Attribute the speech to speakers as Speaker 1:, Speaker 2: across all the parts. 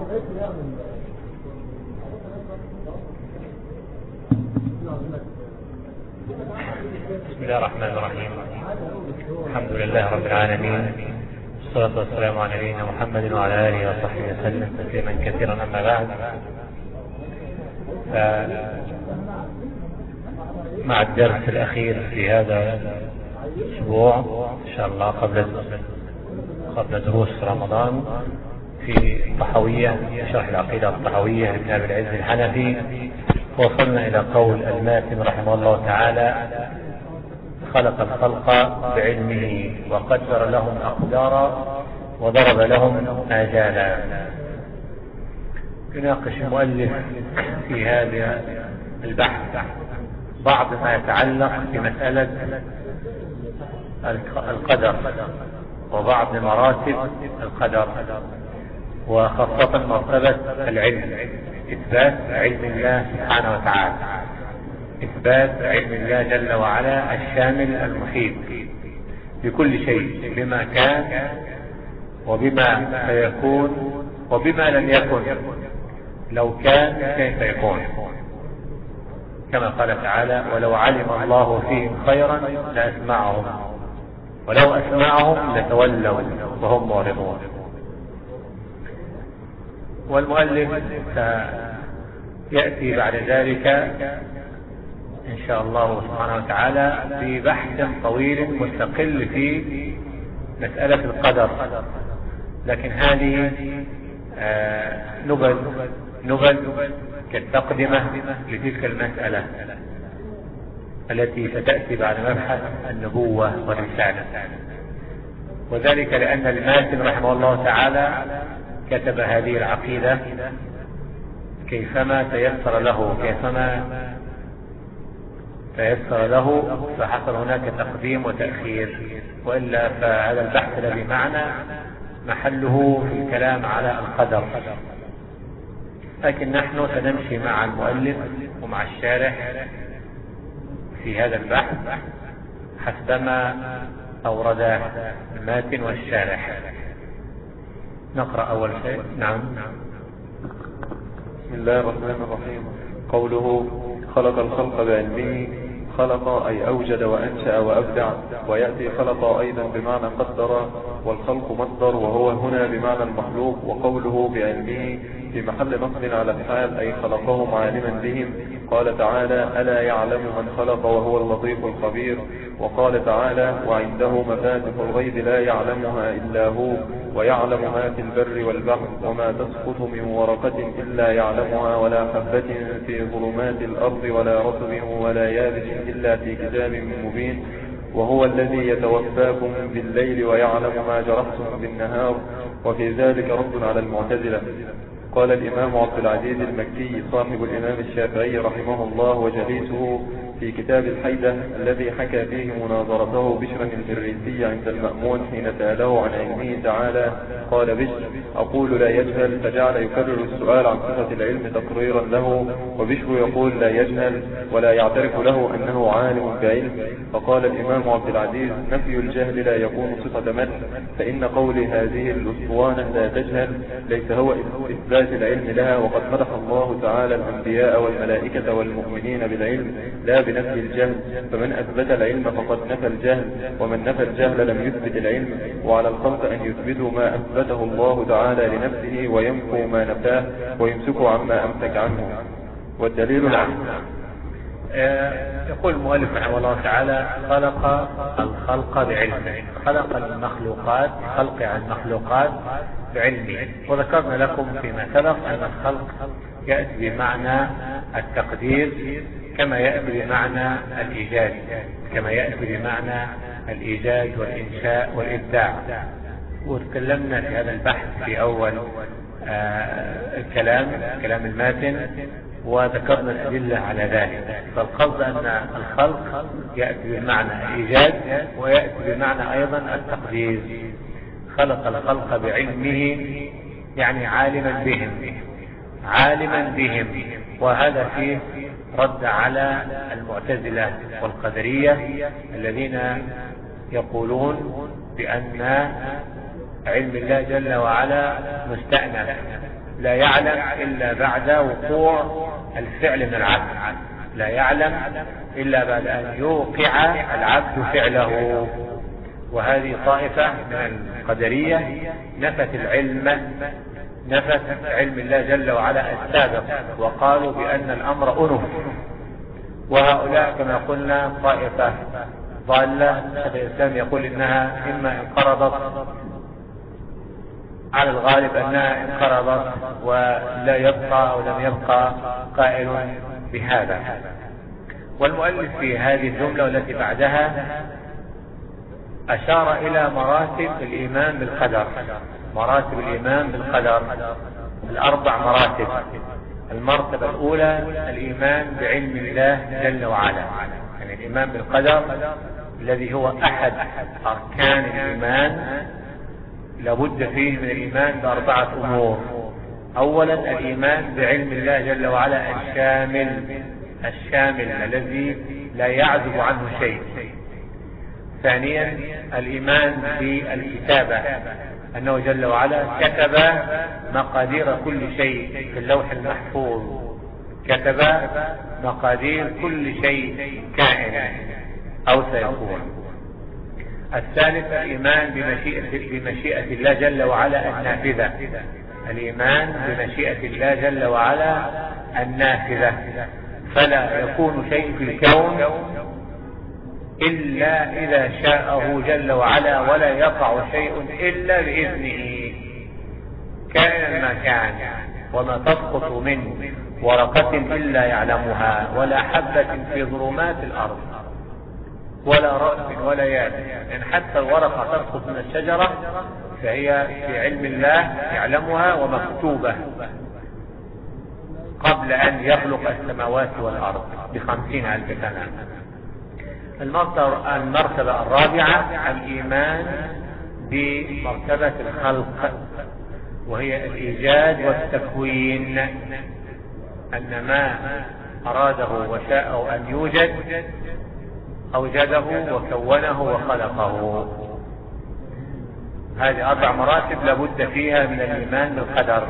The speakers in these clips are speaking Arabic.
Speaker 1: بسم الله الرحمن الرحيم. الحمد لله رب العالمين، والصلاة والسلام على نبينا محمد وعلى آله وصحبه وسلم تسليما كثيرا. أما بعد، مع الدرس الأخير في هذا الأسبوع إن شاء الله قبل دروس رمضان في الطحاوية، شرح العقيدة الطحاوية لابن أبي العز الحنفي، وصلنا إلى قول الماتن رحمه الله تعالى: خلق الخلق بعلمه وقدر لهم أقدارا وضرب لهم آجالا. يناقش المؤلف في هذا البحث بعض ما يتعلق بمسألة القدر وبعض مراتب القدر، وخاصة مرتبة العلم، إثبات علم الله سبحانه وتعالى، إثبات علم الله جل وعلا الشامل المحيط بكل شيء، بما كان وبما سيكون وبما لم يكن، لو كان كيف يكون، كما قال تعالى: ولو علم الله فيهم خيرا لأسمعهم ولو أسمعهم لتولوا وهم معرضون. والمؤلف سيأتي بعد ذلك إن شاء الله سبحانه وتعالى في بحث طويل مستقل في مسألة القدر، لكن هذه نبل كالتقدمة لتلك المسألة التي ستأتي بعد مبحث النبوة والرسالة. وذلك لأن الماتن رحمه الله تعالى كتب هذه العقيدة كيفما تيسر له، فحصل هناك تقديم وتأخير، وإلا فهذا البحث الذي معنا محله في الكلام على القدر. لكن نحن سنمشي مع المؤلف ومع الشارح في هذا البحث حسبما أورده الماتن والشارح. نقرأ أول شيء. نعم.
Speaker 2: بسم الله الرحمن الرحيم. قوله: خلق الخلق بعلمه. خلق أي أوجد وأنشأ وأبدع، ويأتي خلق أيضا بمعنى قدر، والخلق مصدر وهو هنا بمعنى المخلوق. وقوله بعلمه في محل نصب على الحال، أي خلقهم عالما بهم. قال تعالى: ألا يعلم من خلق وهو اللطيف الخبير. وقال تعالى: وعنده مفاتح الغيب لا يعلمها إلا هو، ويعلم ما في البر والبحر، وما تسقط من ورقة إلا يعلمها، ولا حبة في ظلمات الأرض ولا رطب ولا يابس إلا في كتاب مبين. وهو الذي يتوفاكم بالليل ويعلم ما جرحتم بالنهار. وفي ذلك رد على المعتزلة. قال الإمام عبد العزيز المكي صاحب الإمام الشافعي رحمه الله وجليسه في كتاب الحيدة الذي حكى فيه مناظرته بشر المريسي عند المأمون حين سأله عن علمه تعالى، قال بشر: أقول لا يجهل، فجعل يكرر السؤال عن صفة العلم تقريرا له. وبشر يقول لا يجهل ولا يعترف له أنه عالم بعلم. فقال الإمام عبد العزيز: نفي الجهل لا يكون صفة مدح، فإن قول هذه الأسطوانة لا تجهل ليس هو إثبات العلم لها. وقد مدح الله تعالى الأنبياء والملائكة والمؤمنين بالعلم لا بنفي الجهل، فمن أثبت العلم فقد نفى الجهل، ومن نفى الجهل لم يثبت العلم. وعلى الخلق أن يثبتوا ما أثبته الله تعالى لنفسه وينفوا ما نفاه ويمسكوا عما أمسك عنه. والدليل العلم.
Speaker 1: يقول المؤلف رحمه الله تعالى: خلق الخلق بعلمه، خلق المخلوقات، خلق عن المخلوقات بعلمه. وذكرنا لكم فيما سبق أن الخلق يأتي بمعنى التقدير كما يأتي بمعنى الإيجاد، والإنشاء والإبداع. وتكلمنا في هذا البحث في أول كلام الماتن، وذكرنا الأدلة على ذلك. فالقصد أن الخلق يأتي بمعنى الإيجاد ويأتي بمعنى أيضا التقدير. خلق الخلق بعلمه يعني عالما بهم. وهذا فيه رد على المعتزلة والقدرية الذين يقولون بأن علم الله جل وعلا مستأنف لا يعلم إلا بعد وقوع الفعل من العبد، لا يعلم إلا بعد أن يوقع العبد فعله. وهذه طائفة من القدرية نفت علم الله جل وعلا السابق، وقالوا بأن الأمر أنف. وهؤلاء كما قلنا طائفة ضالة. شيخ الإسلام يقول إنها إما انقرضت، على الغالب أنها انقرضت ولا يبقى أو لم يبقى قائل بهذا. والمؤلف في هذه الجملة والتي بعدها أشار إلى مراتب الإيمان بالقدر. مراتب الإيمان بالقدر الأربع مراتب. المرتبة الأولى الإيمان بعلم الله جل وعلا، يعني الإيمان بالقدر الذي هو أحد أركان الإيمان، لابد فيه من الإيمان بأربعة أمور. أولا الإيمان بعلم الله جل وعلا الشامل الذي لا يعزب عنه شيء. ثانيا الإيمان بالكتابة، أنه جل وعلا كتب مقادير كل شيء في اللوح المحفوظ، كتب مقادير كل شيء كائن أو سيكون. الثالث الإيمان بمشيئة الله جل وعلا النافذة، الإيمان بمشيئة الله جل وعلا النافذة، فلا يكون شيء في الكون إلا إذا شاءه جل وعلا، ولا يقع شيء إلا بإذنه كائنا ما كان. وما تسقط من ورقة إلا يعلمها، ولا حبة في ظلمات الأرض، ولا رطب ولا يابس. يعني حتى الورقة تسقط من الشجرة فهي في علم الله يعلمها ومكتوبة قبل أن يخلق السماوات والأرض ب50,000 سنة. المرتبة الرابعة الإيمان بمرتبة الخلق، وهي الإيجاد والتكوين، أن ما أراده وشاءه أن يوجد أوجده وكونه وخلقه. هذه 4 مراتب لابد فيها من الإيمان بالقدر.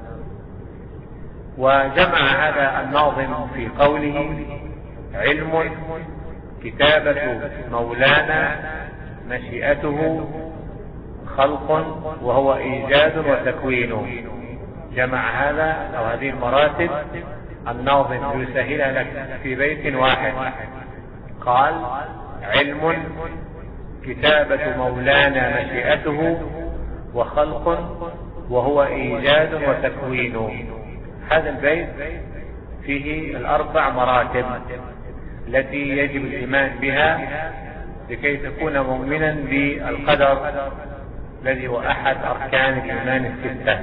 Speaker 1: وجمع هذا الناظم في قوله: علم، كتابة مولانا، مشيئته، خلق، وهو إيجاد وتكوين. جمع هذا أو هذه المراتب الناظم يسهلها لك في بيت واحد. قال: علم، كتابة مولانا، مشيئته، وخلق، وهو إيجاد وتكوين. هذا البيت فيه 4 مراتب التي يجب الإيمان بها لكي تكون مؤمنا بالقدر الذي هو أحد أركان الإيمان 6.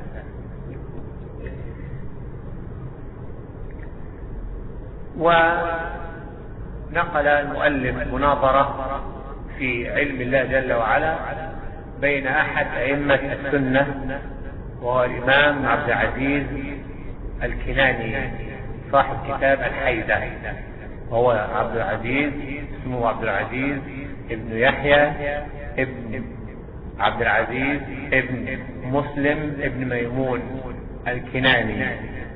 Speaker 1: ونقل المؤلف مناظرة في علم الله جل وعلا بين أحد أئمة السنة، وهو الإمام عبد العزيز الكناني صاحب كتاب الحيدة. وهو عبد العزيز، اسمه عبد العزيز ابن يحيى ابن عبد العزيز ابن مسلم ابن ميمون الكناني،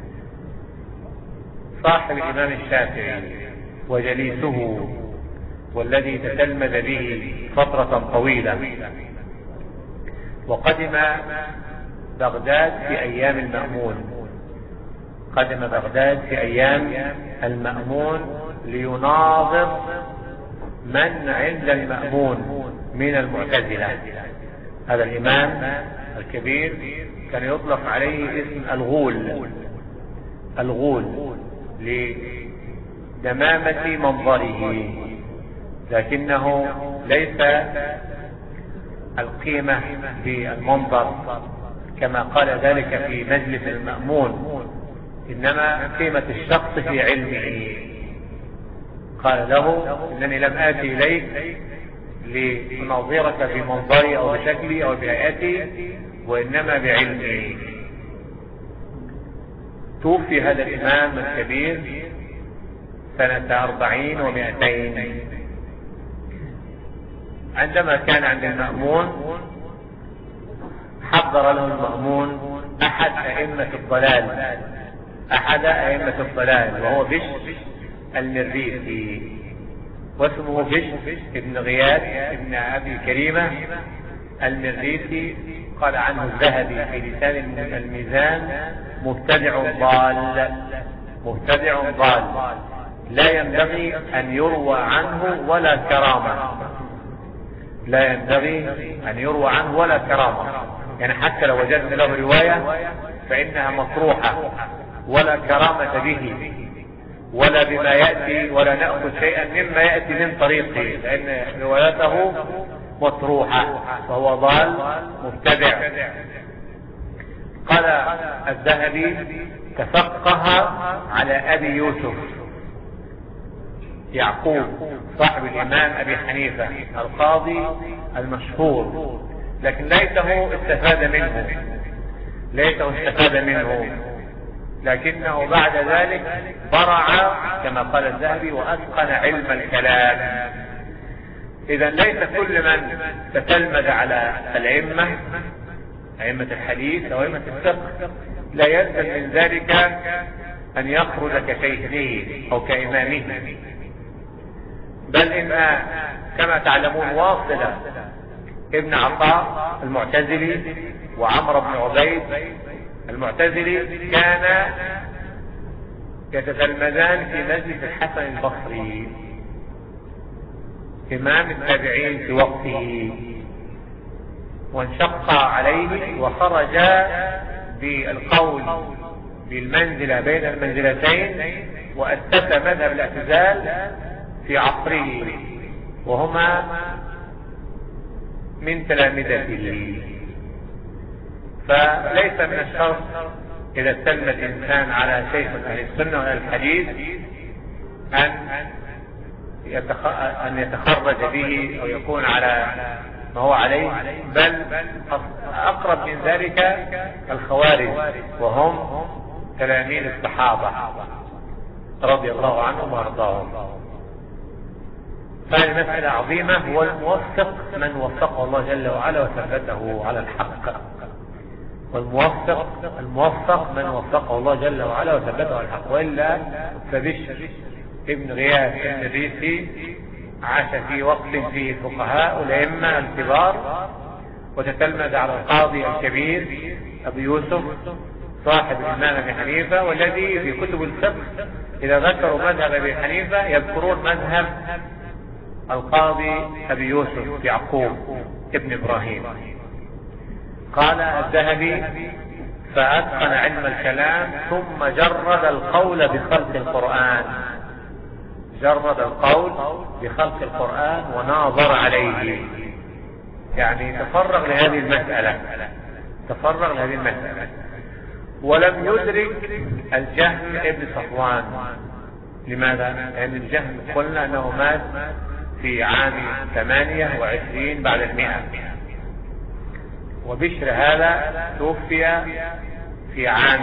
Speaker 1: صاحب الإمام الشافعي وجليسه، والذي تتلمذ به فترة طويلة. وقدم بغداد في أيام المأمون، قدم بغداد في أيام المأمون ليناظر من عند المأمون من المعتزلة. هذا الإمام الكبير كان يطلق عليه اسم الغول لدمامة منظره، لكنه ليس القيمة بالمنظر كما قال ذلك في مجلس المأمون، إنما قيمة الشخص في علمه. قال له: إنني لم آتي إليك لأناظرك بمنظري أو بشكلي أو بهيئتي، وإنما بعلمي. توفي هذا الإمام الكبير سنة 40 و200. عندما كان عند المأمون حضر له المأمون أحد أئمة الضلال وهو بشر المريسي، واسمه بشر ابن غياث ابن أبي كريمة المريسي. قال عنه الذهبي في لسان الميزان: مبتدع ضال لا ينبغي أن يروى عنه ولا كرامة. يعني حتى لو وجدنا له رواية فإنها مطروحة، ولا كرامة به ولا بما يأتي، ولا نأخذ شيئا مما يأتي من طريقه، لأن روايته مطروحة، فهو ضال مبتدع. قال الذهبي: تفقه على أبي يوسف يعقوب صاحب الإمام أبي حنيفة القاضي المشهور، لكن ليته استفاد منه، لكنه بعد ذلك برع كما قال الذهبي وأتقن علم الكلام. إذا ليس كل من تتلمذ على أئمة الحديث أو أئمة الفقه لا يلزم من ذلك أن يخرج كشيخه أو كإمامه، بل إن كما تعلمون واصلة ابن عطاء المعتزلي وعمر بن عبيد المعتزلي كان يتتلمذان في مجلس الحسن البصري إمام التابعين في وقته، وانشق عليه وخرج بالقول بالمنزلة بين المنزلتين، وأسس مذهب الاعتزال في عصره، وهما من تلامذته. فليس من الشرط إذا استلم الإنسان على شيخ من أهل السنة وأهل الحديث أن يتخرج به أو يكون على ما هو عليه، بل أقرب من ذلك الخوارج، وهم تلاميذ الصحابة رضي الله عنهم وارضاهم. فهذه مسألة عظيمة. هو الموفق من وفقه الله جل وعلا وثبته على الحق، والموفق من وفقه الله جل وعلا وثبته على الحق، وإلا فبشر ابن غياث المريسي عاش في وقت فيه الفقهاء والأئمة الكبار، وتتلمذ على القاضي الكبير أبي يوسف صاحب الإمام أبي حنيفة، والذي في كتب الفقه إذا ذكروا مذهب أبي حنيفة يذكرون مذهب القاضي أبي يوسف يعقوب ابن إبراهيم. قال الذهبي: فأتقن علم الكلام ثم جرد القول بخلق القرآن وناظر عليه، يعني تفرغ لهذه المسألة. ولم يدرك الجهم ابن صفوان. لماذا؟ لأن الجهم قلنا أنه مات في عام 28 بعد 100، وبشر هذا توفي في عام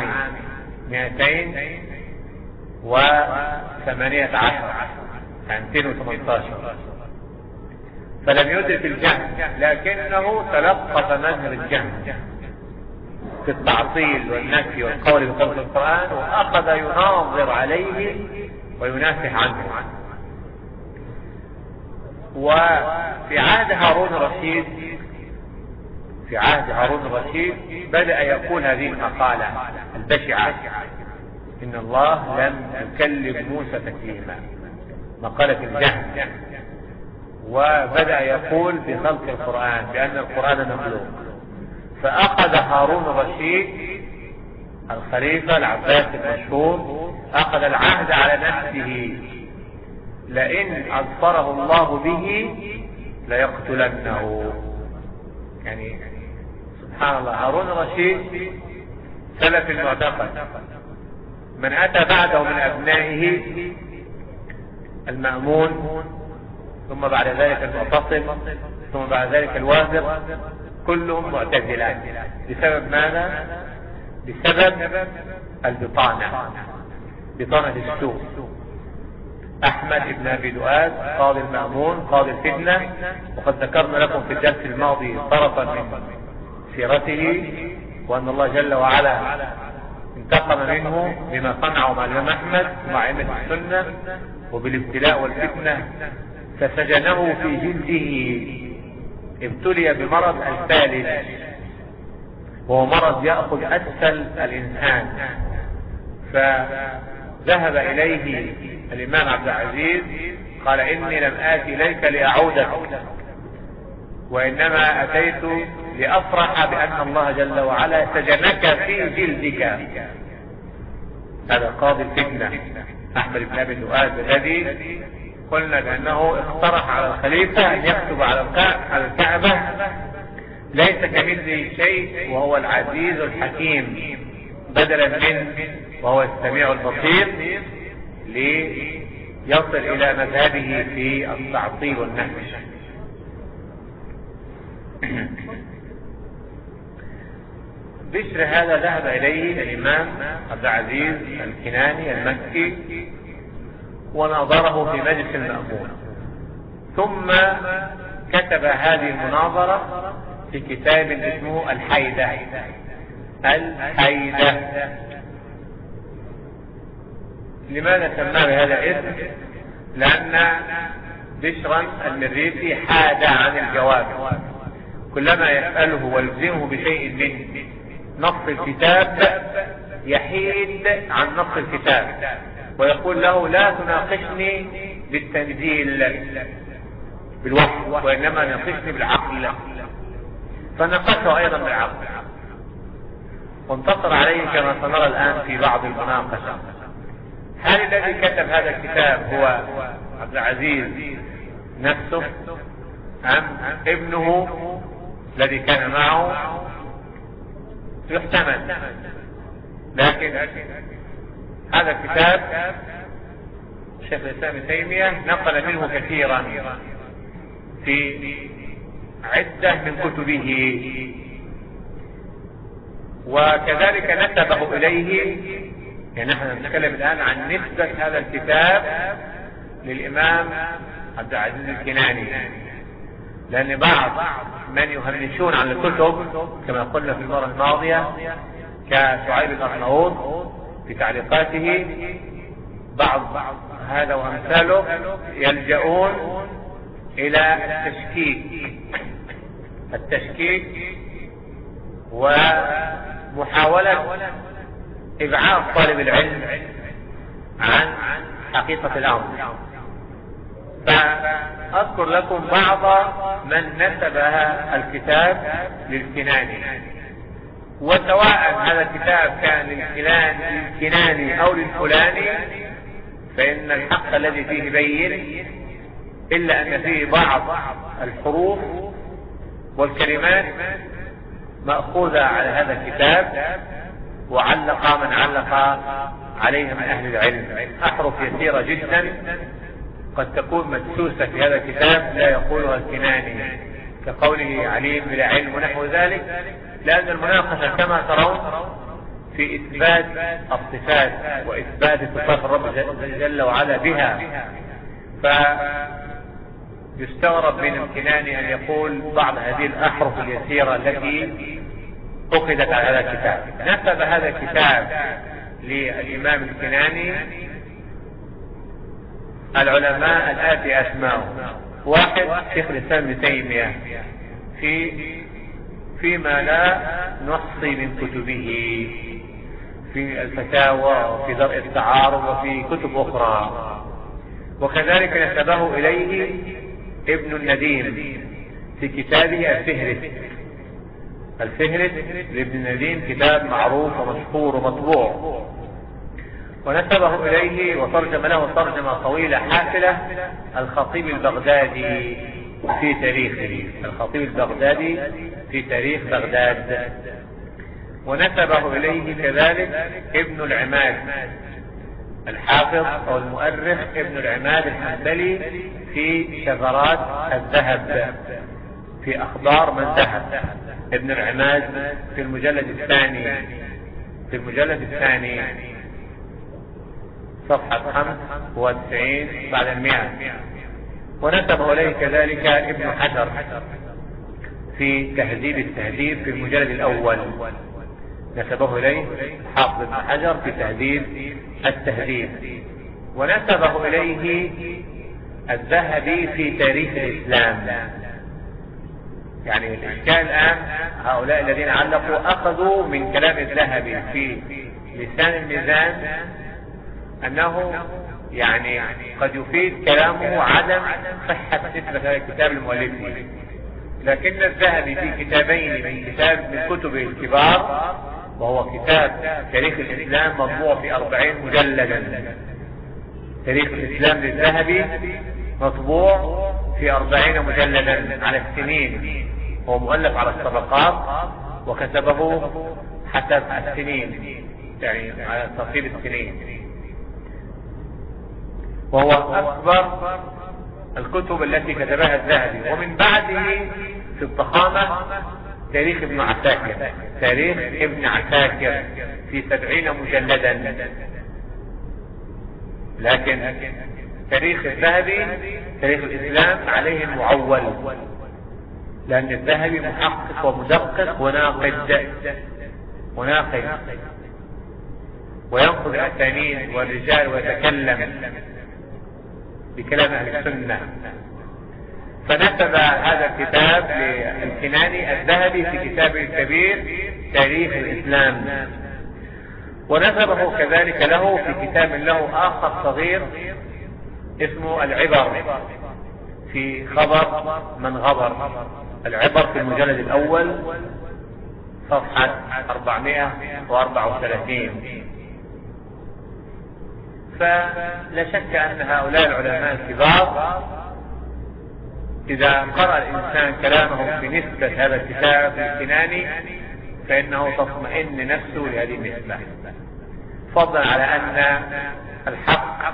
Speaker 1: 218 يعني 218، فلم يدرك الجهم، لكنه تلقف منهج الجهم في التعطيل والنفي والقول بخلق القرآن، وأخذ يناظر عليه وينافح عنه. وفي عهد هارون الرشيد بدأ يقول هذه المقالة البشعة: إن الله لم يكلم موسى تكليما، مقالة الجهم. وبدأ يقول بخلق القرآن بأن القرآن مخلوق. فأخذ هارون الرشيد الخليفة العباسي المشهور أخذ العهد على نفسه: لئن أظفره الله به ليقتلنه. يعني سبحان الله، هارون الرشيد سلف المعتقد. من أتى بعده من أبنائه المأمون، ثم بعد ذلك المعتصم، ثم بعد ذلك الواثق، كلهم معتزلة. بسبب ماذا؟ بسبب البطانة، بطانة السوء. أحمد بن أبي دؤاد قاضي المأمون قاضي الفتنة، وقد ذكرنا لكم في الدرس الماضي طرفا من سيرته، وأن الله جل وعلا انتقم منه بما صنعوا مع الإمام أحمد ومع أئمة السنة وبالابتلاء والفتنة، فسجنه في جلده. ابتلي بمرض الفالج، وهو مرض يأخذ أسفل الإنسان. فذهب إليه الإمام عبد العزيز قال: إني لم آتي إليك لأعودك، وإنما أتيت لأفرح بأن الله جل وعلا سجنك في جلدك. هذا قاضي الفتنة أحمد بن أبي دؤاد الذي قلنا بأنه اقترح على الخليفة أن يكتب على الكعبة: ليس كمثله شيء وهو العزيز الحكيم، بدلا من وهو السميع البصير، ليصل إلى مذهبه في التعطيل والنفي. بشر هذا ذهب إليه الإمام عبد العزيز الكناني المكي وناظره في مجلس المأمون، ثم كتب هذه المناظرة في كتاب اسمه الحيدة. لماذا سماه بهذا الاسم؟ لأن بشرا المريسي حاد عن الجواب، كلما يسأله ويلزمه بشيء من نص الكتاب يحيد عن نص الكتاب، ويقول له: لا تناقشني بالتنزيل بالوحي، وإنما ناقشني بالعقل. فناقشه أيضا بالعقل، وانتصر عليه كما سنرى الآن في بعض المناقشة. هل الذي كتب هذا الكتاب هو عبد العزيز نفسه أم ابنه الذي كان معه؟ يحتمل، لكن هذا الكتاب شيخ الإسلام ابن تيمية نقل منه كثيرا في عدة من كتبه، وكذلك نسبه إليه. يعني نحن نتكلم الآن عن نسبة هذا الكتاب للإمام عبد العزيز الكناني، لأن بعض من يهمشون عن الكتب كما قلنا في المرة الماضية كشعيب الأرناؤوط في تعليقاته، بعض هذا وأمثاله يلجؤون إلى التشكيك ومحاولة إبعاد طالب العلم عن حقيقة الأمر. فأذكر لكم بعض من نسب الكتاب للكناني، وسواء هذا الكتاب كان للكناني أو للفلاني فإن الحق الذي فيه بين، إلا أن فيه بعض الحروف والكلمات مأخوذة على هذا الكتاب، وعلق من علق عليها من أهل العلم. أحرف يسيرة جدا قد تكون مدسوسة في هذا الكتاب لا يقولها الكناني، كقوله عليم بلا علم ونحو ذلك، لأن المناقشة كما ترون في إثبات الصفات وإثبات صفات الرب جل وعلا بها. فيستغرب من الكناني أن يقول بعض هذه الأحرف اليسيرة التي أخذت على هذا الكتاب. نسب هذا الكتاب للإمام الكناني العلماء الآتي أسماءهم: واحد شيخ الإسلام ابن تيمية فيما لا نحصي من كتبه، في الفتاوى وفي درء التعارض وفي كتب أخرى. وكذلك نسبه إليه ابن النديم في كتابه الفهرس لابن النديم، كتاب معروف ومشهور ومطبوع. ونسبه إليه وترجم له ترجمة طويلة حافلة الخطيب البغدادي في تاريخه، الخطيب البغدادي في تاريخ بغداد. ونسبه إليه كذلك ابن العماد الحافظ أو المؤرخ ابن العماد الحنبلي في شذرات الذهب، في أخبار من ذهب. ابن العماد في المجلد الثاني صفحة 95 بعد 100. ونسبه إليه كذلك ابن حجر في تهذيب التهذيب في المجلد الأول. نسبه إليه حافظ ابن حجر في تهذيب التهذيب، ونسبه إليه الذهبي في تاريخ الإسلام. يعني الإشكال الآن هؤلاء الذين علقوا أخذوا من كلام الذهبي في لسان الميزان أنه يعني قد يفيد كلامه عدم صحة نسبة هذا الكتاب المؤلفه، لكن الذهبي في كتابين من كتبه الكبار، وهو كتاب تاريخ الإسلام مطبوع في 40 مجلدا. تاريخ الإسلام للذهبي مطبوع في 40 مجلدا على السنين، هو مؤلف على الطبقات وكتبه حسب السنين، يعني على ترتيب السنين، وهو أكبر الكتب التي كتبها الذهبي. ومن بعده في الضخامة تاريخ ابن عساكر، تاريخ ابن عساكر في 70 مجلدا. لكن تاريخ الذهبي تاريخ الإسلام عليه المعول، لأن الذهبي محقق ومدقق وناقد وينقد الأسانيد والرجال ويتكلم بكلام أهل السنة. فنسب هذا الكتاب للكناني الذهبي في كتابه الكبير تاريخ الإسلام، ونسبه كذلك له في كتاب له آخر صغير اسمه العبر في خبر من غبر. العبر في المجلد الأول صفحة 434. فلا شك أن هؤلاء العلماء الكبار إذا قرأ الإنسان كلامهم بنسبة هذا الكتاب الكناني فإنه تطمئن نفسه لهذه النسبة، فضلا على أن الحق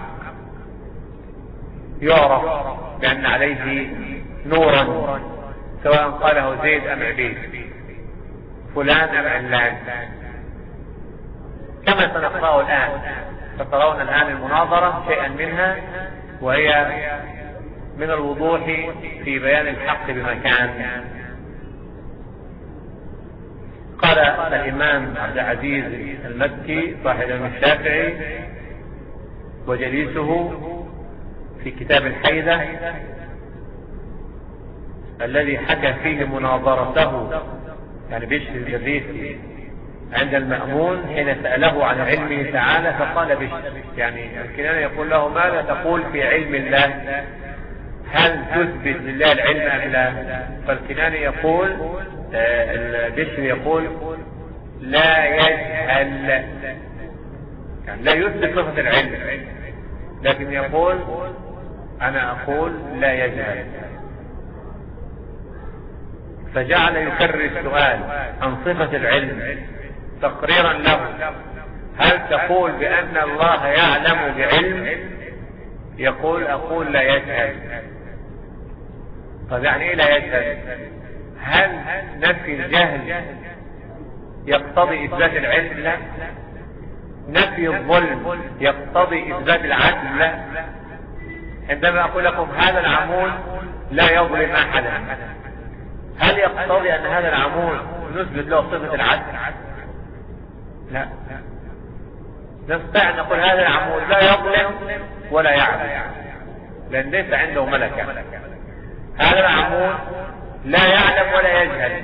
Speaker 1: يعرف بأن عليه نورا، سواء قاله زيد أم عبيد، فلان أم علان، كما سنقرأه الآن. سترون الآن المناظرة شيئا منها، وهي من الوضوح في بيان الحق بمكان. قال الإمام عبد العزيز المكي صاحب الشافعي وجليسه في كتاب الحيدة الذي حكى فيه مناظرته، يعني بشر الجريسي عند المأمون حين سأله عن علمه تعالى فقال بشر، يعني الكناني يقول له ماذا تقول في علم الله؟ هل تثبت لله العلم أم لا؟ فالكناني يقول البشر يقول لا يجهل، يعني لا يثبت صفة العلم، لكن يقول أنا أقول لا يجهل. فجعل يكرر السؤال عن صفة العلم تقريرا له، هل تقول بأن الله يعلم بعلم؟ يقول أقول لا يجهل. طيب يعني إيه لا يجهل؟ هل نفي الجهل يقتضي إثبات العلم؟ لا. نفي الظلم يقتضي إثبات العدل؟ لا. عندما أقول لكم هذا العمود لا يظلم أحدا، هل يقتضي أن هذا العمود نثبت له صفة العدل؟ لا. نستطيع أن نقول هذا العمود لا يظلم ولا يعدل، لأن ليس عنده ملكة. هذا العمود لا يعلم ولا يجهل،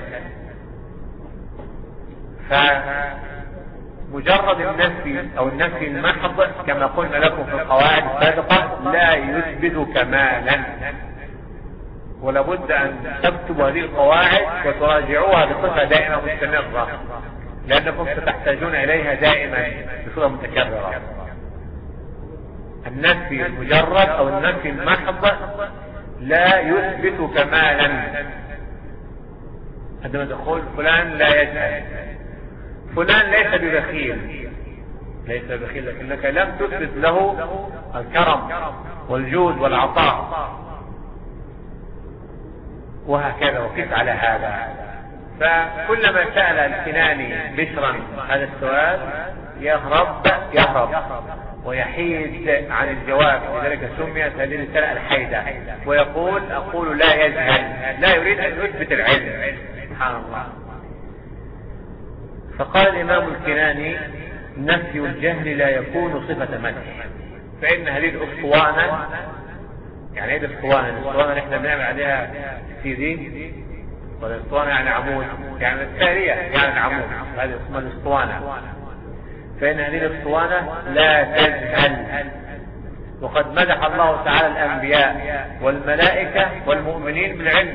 Speaker 1: فمجرد النفي أو النفي المحض كما قلنا لكم في القواعد السابقة لا يثبت كمالا، ولابد أن تكتبوا هذه القواعد وتراجعوها بصفة دائمة مستمرة، لأنكم ستحتاجون إليها دائما بصورة متكررة. النفي المجرد أو النفي المحض لا يثبت كمالا. عندما تقول فلان لا يجهل، فلان ليس ببخيل، ليس ببخيل، لكنك لم تثبت له الكرم والجود والعطاء، وهكذا. وقف على هذا. فكلما سأل الكناني بشرا هذا السؤال يهرب ويحيد عن الجواب، لذلك سميت هذه الرسالة الحيدة، ويقول أقول لا يجهل، لا يريد أن يثبت العلم. سبحان الله. فقال الإمام الكناني: نفي الجهل لا يكون صفة مدح، فإن هذه الأسطوانة، يعني ايه الأسطوانة اللي احنا بنعمل عليها سي دي، ولا الأسطوانة يعني عمود، يعني التالية يعني العمود، هذه اسمها الأسطوانة. فإن هذه الأسطوانة لا تجهل، وقد مدح الله تعالى الأنبياء والملائكة والمؤمنين بالعلم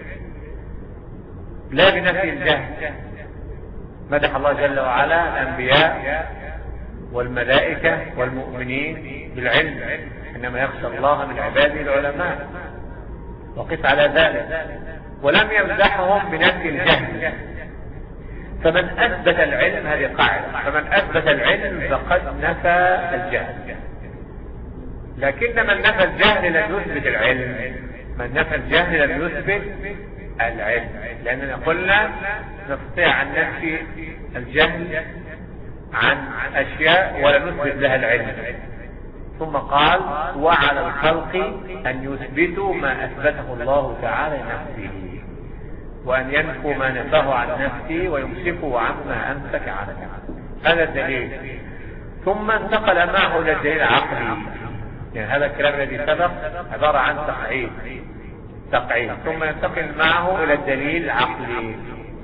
Speaker 1: لا بنفي الجهل. مدح الله جل وعلا الأنبياء والملائكة والمؤمنين بالعلم، إنما يخشى الله من عباده العلماء، وقف على ذلك. ولم يمدحهم بنفي الجهل، فمن أثبت العلم، هذه قاعدة، فمن أثبت العلم فقد نفى الجهل. لكن من نفى الجهل لم يثبت العلم، من نفى الجهل لم يثبت العلم، لأننا قلنا نستطيع أن ننفي الجهل عن أشياء ولا نثبت لها العلم. ثم قال: وعلى الخلق أن يثبتوا ما أثبته الله تعالى لنفسه، وأن ينفوا ما نفاه عن نفسه، ويمسكوا عما أمسك عنه. هذا الدليل. ثم انتقل معه إلى الدليل العقلي، يعني هذا الكلام الذي سبق عبارة عن تقعيد، ثم ينتقل معه إلى الدليل العقلي،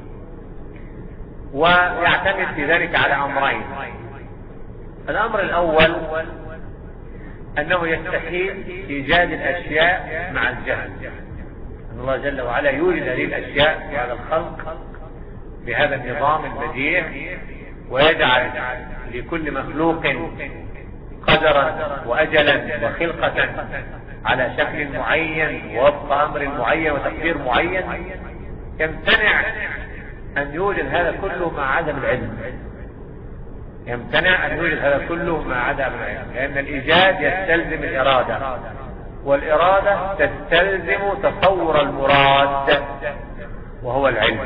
Speaker 1: ويعتمد في ذلك على أمرين. الأمر الأول أنه يستحيل إيجاد الأشياء مع الجهل، أن الله جل وعلا يوجد هذه الأشياء في هذا الخلق بهذا النظام البديع، ويجعل لكل مخلوق قدرا وأجلا وخلقة على شكل معين ووفق أمر معين وتقدير معين. يمتنع أن يوجد هذا كله مع عدم العلم، يمتنع أن يوجد هذا كله مع عدم العلم، لأن الإيجاد يستلزم الإرادة، والإرادة تستلزم تصور المراد وهو العلم.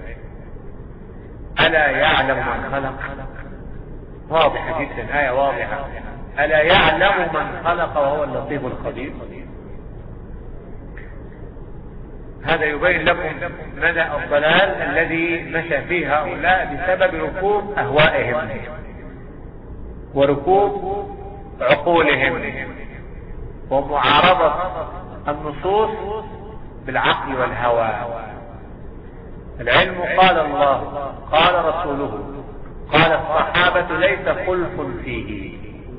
Speaker 1: ألا يعلم من خلق؟ واضحة جدا، آية واضحة. ألا يعلم من خلق وهو اللطيف الخبير؟ هذا يبين لكم مدى الضلال الذي مشى فيه هؤلاء بسبب ركوب أهوائهم وركوب عقولهم ومعارضة النصوص بالعقل والهوى. العلم قال الله، قال رسوله، قال الصحابة، ليس خلف فيه.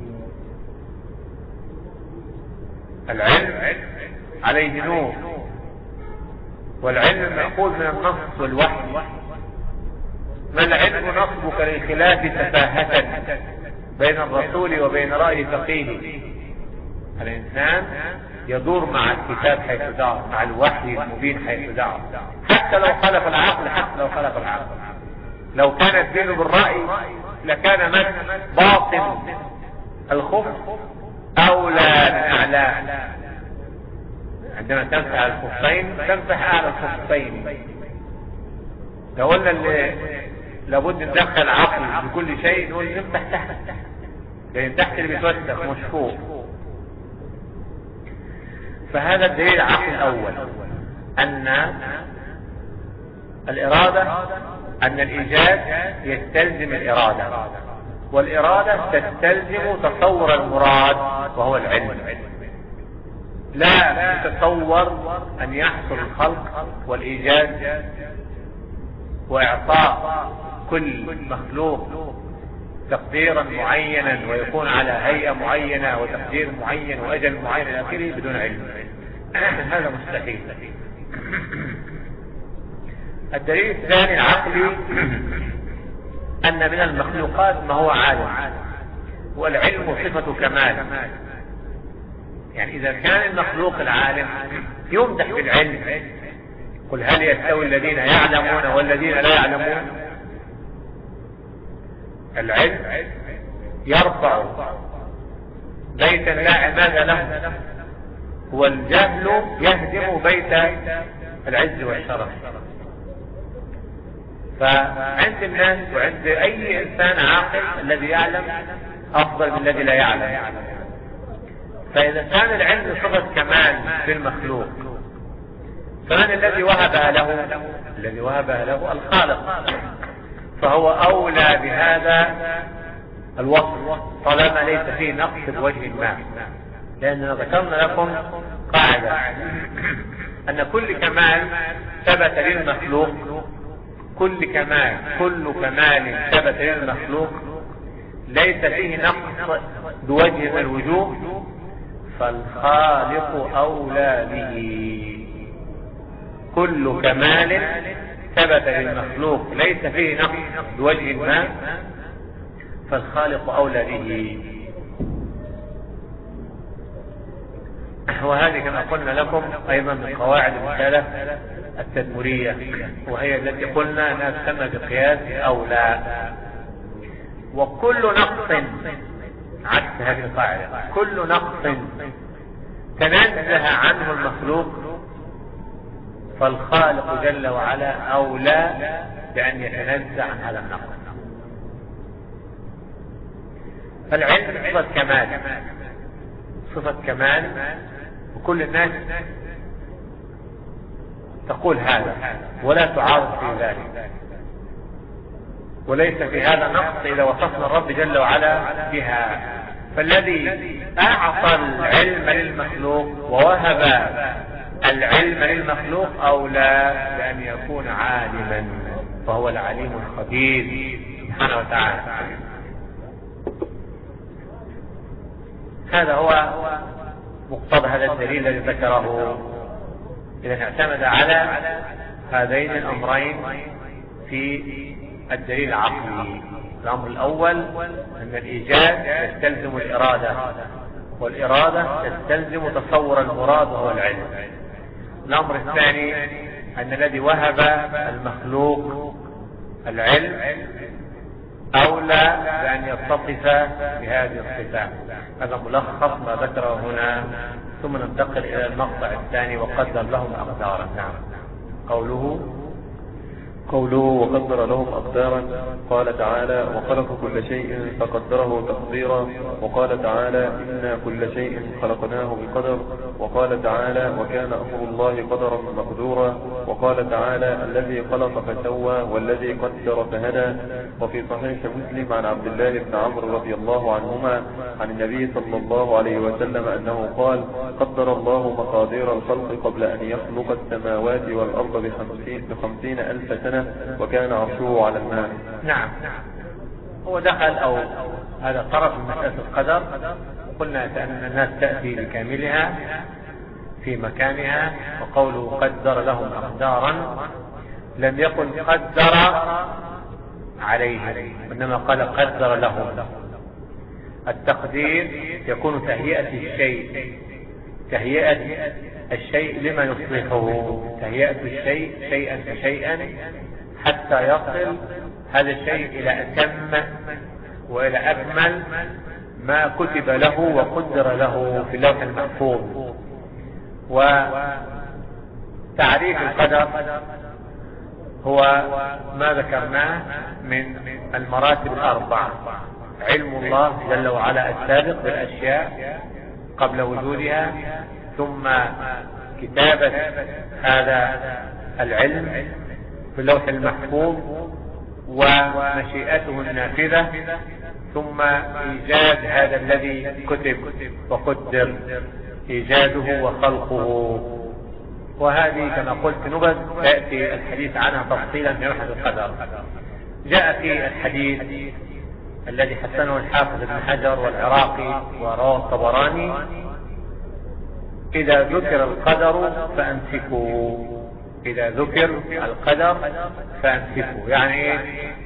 Speaker 1: العلم عليه نور، والعلم مأخوذ من النص والوحي. ما العلم نصبك للخلاف سفاهة بين الرسول وبين رأي فقيه. الإنسان يدور مع الكتاب حيث دار، مع الوحي المبين حيث دار، حتى لو خالف العقل، لو كان الدين بالرأي لكان من باطن الخف أولى من أعلاه. عندما تمسح الخفين تمسح أعلى الخفين. لو قلنا اللي لابد ندخل عقل بكل شيء، نقول نفتح تحت، لأن تحت اللي بيتوسخ مش فوق. فهذا الدليل العقل الأول، أن الإرادة، أن الإيجاد يستلزم الإرادة، والإرادة تستلزم تصور المراد وهو العلم. لا يتصور أن يحصل الخلق والإيجاد وإعطاء كل مخلوق تقديرا معينا ويكون على هيئة معينة وتقدير معين وأجل معين إلى آخره بدون علم. هذا مستحيل. الدليل الثاني العقلي، أن من المخلوقات ما هو عالم، والعلم صفة كمال. يعني إذا كان المخلوق العالم يمدح بالعلم، قل هل يستوي الذين يعلمون والذين لا يعلمون؟ العلم يرفع بيتا لا عماد له، والجهل يهدم بيت العز والشرف. فعند الناس وعند أي إنسان عاقل الذي يعلم أفضل من الذي لا يعلم. فإذا كان العلم صفة كمال في المخلوق، فمن الذي وهبها له؟ الذي وهبها له الخالق. فهو أولى بهذا الوصف طالما ليس فيه نقص بوجه ما. لأننا ذكرنا لكم قاعدة أن كل كمال ثبت للمخلوق، كل كمال ثبت للمخلوق ليس فيه نقص بوجه من الوجوه فالخالق أولى به. كل كمال ثبت للمخلوق ليس فيه نقص بوجه ما فالخالق أولى به. وهذه كما قلنا لكم أيضا من قواعد المسألة التدمرية، وهي التي قلنا أنها تسمى بقياس أولى. وكل نقص عكس هذه القاعدة، كل نقص تنزه عنه المخلوق فالخالق جل وعلا أولى بأن يتنزه عن هذا النقص. فالعلم صفة كمال، صفة كمال، وكل الناس تقول هذا ولا تعارض في ذلك، وليس في هذا نقص إذا وصفنا الرب جل وعلا بها. فالذي أعطى العلم للمخلوق ووهب العلم للمخلوق أولى بأن يكون عالما، فهو العليم الخبير سبحانه وتعالى. هذا هو مقتضى هذا الدليل الذي ذكره. إذا اعتمد على هذين الأمرين في الدليل العقلي. الأمر الأول أن الإيجاد يستلزم الإرادة، والإرادة تستلزم تصور المراد وهو العلم. الأمر الثاني أن الذي وهب المخلوق العلم أولى بأن يتصف بهذه الصفات. هذا ملخص ما ذكره هنا، ثم ننتقل إلى المقطع الثاني وقدر لهم أقدارا. نعم.
Speaker 2: قوله وقدر لهم أقدارا. قال تعالى وخلق كل شيء فقدره تقديرا. وقال تعالى إنا كل شيء خلقناه بقدر. وقال تعالى وكان أمر الله قدرا مقدورا. وقال تعالى الذي خلق فسوى والذي قدر فهدى. وفي صحيح مسلم عن عبد الله بن عمرو رضي الله عنهما عن النبي صلى الله عليه وسلم أنه قال قدر الله مقادير الخلق قبل أن يخلق السماوات والأرض ب50,000 سنة وكان عرشه على الماء.
Speaker 1: نعم. هو دخل أو هذا طرف من مسألة القدر. قلنا أن الناس تأتي بكاملها في مكانها، وقوله قدر لهم أقدارا لم يكن قدر عليه، إنما قال قدر لهم. التقدير يكون تهيئة الشيء لما يصلحه، تهيئة الشيء شيئا فشيئا حتى يصل هذا الشيء إلى أتم وإلى أكمل ما كتب له وقدر له في اللوح المحفوظ. وتعريف القدر هو ما ذكرناه من المراتب الأربعة: علم الله جل وعلا السابق بالأشياء قبل وجودها، ثم كتابة هذا العلم في اللوح المحفوظ ومشيئته النافذة، ثم إيجاد هذا الذي كتب وقدر، إيجاده وخلقه. وهذه كما قلت نبذ سيأتي الحديث عنها تفصيلا في مبحث القدر. جاء في الحديث الذي حسنه الحافظ ابن حجر والعراقي ورواه الطبراني: إذا ذكر القدر فأمسكوا. إذا ذكر القدر فأمسكوا، يعني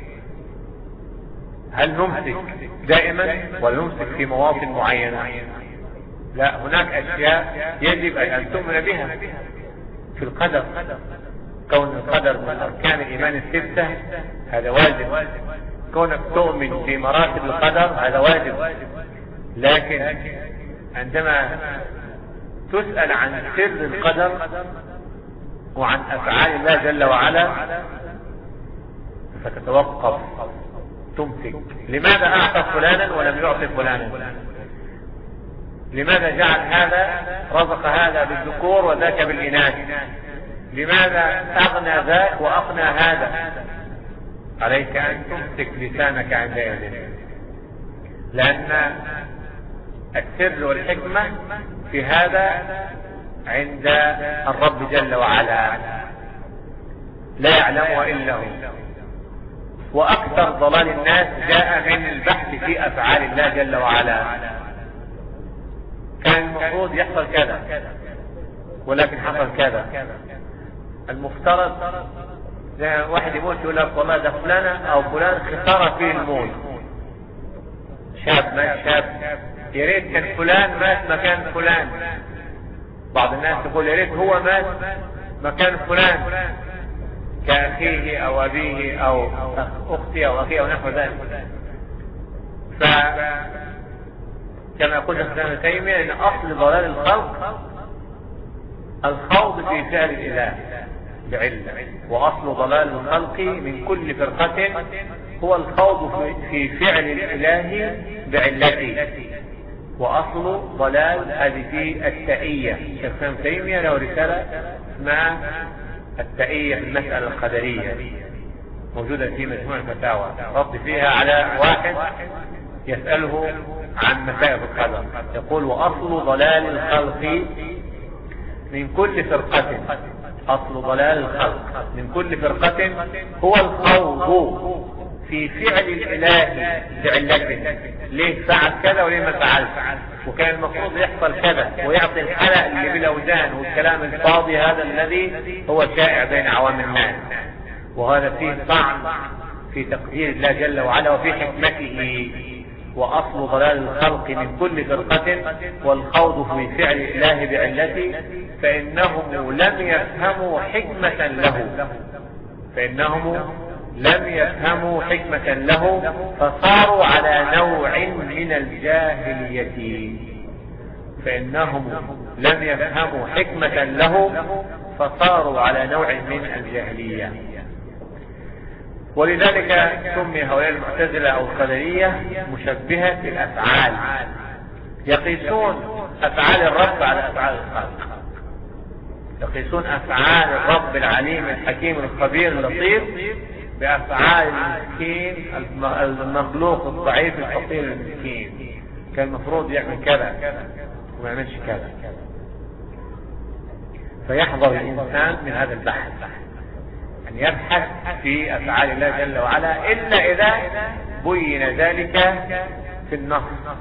Speaker 1: هل نمسك دائما ولا نمسك في مواطن معينة؟ لا، هناك أشياء يجب أن تؤمن بها في القدر. كون القدر من أركان الإيمان الستة هذا واجب، كونك تؤمن في مراتب القدر هذا واجب. لكن عندما تسأل عن سر القدر وعن أفعال الله جل وعلا فتتوقف، تمسك. لماذا أعطى فلانا ولم يعطي فلانا؟ لماذا جعل هذا رزق هذا بالذكور وذاك بالإناث؟ لماذا أغنى ذاك وأقنى هذا؟ عليك أن تمسك لسانك عند يده، لأن السر والحكمة في هذا عند الرب جل وعلا لا يعلمها إلا هو. وأكثر ضلال الناس جاء من البحث في أفعال الله جل وعلا. كان المفروض يحصل كذا ولكن حصل كذا. المفترض واحد يموت يقول لك والله ده فلانة أو فلان خسارة فيه الموت، شاب مات شاب، يا ريت كان فلان مات مكان فلان. بعض الناس يقول يا ريت هو مات مكان فلان كأخيه أو أبيه أو أختي أو أخيه أو نحو ذلك. فكما يقول ابن تيمية أن أصل ضلال الخلق الخوض في فعل الإله بعلة، وأصل ضلال الخلق من كل فرقة هو الخوض في فعل الإله بعلته. وأصل ضلال هذه في التأية. شيخ ابن تيمية له رسالة اسمها التأية في المسألة القدرية موجودة في مجموع الفتاوى، رد فيها على واحد يسأله عن مسائل القدر. يقول وأصل ضلال الخلق من كل فرقة، أصل ضلال الخلق من كل فرقة هو الخوض في فعل الإله بعلته. ليه فعل كذا وليه ما فعلش، وكان المفروض يحصل كذا، ويعطي الحلق اللي بالأوزان والكلام الفاضي هذا الذي هو شائع بين عوام الناس. وهذا فيه طعن في تقدير الله جل وعلا وفي حكمته. وأصل ضلال الخلق من كل فرقة والخوض في فعل الله بعلته، فإنهم لم يفهموا حكمة له، فصاروا على نوع من الجاهلية. ولذلك سمي هؤلاء المعتزلة أو القدرية مشبهة الأفعال، يقيسون أفعال الرب على أفعال الخلق، يقيسون أفعال الرب العليم الحكيم الخبير اللطيف بأفعال المسكين المخلوق الضعيف الفقير المسكين. كان المفروض يعمل كذا وما يعملش كذا. فيحذر الإنسان من هذا البحث، أن يبحث في أفعال الله جل وعلا إلا إذا بين ذلك في النص،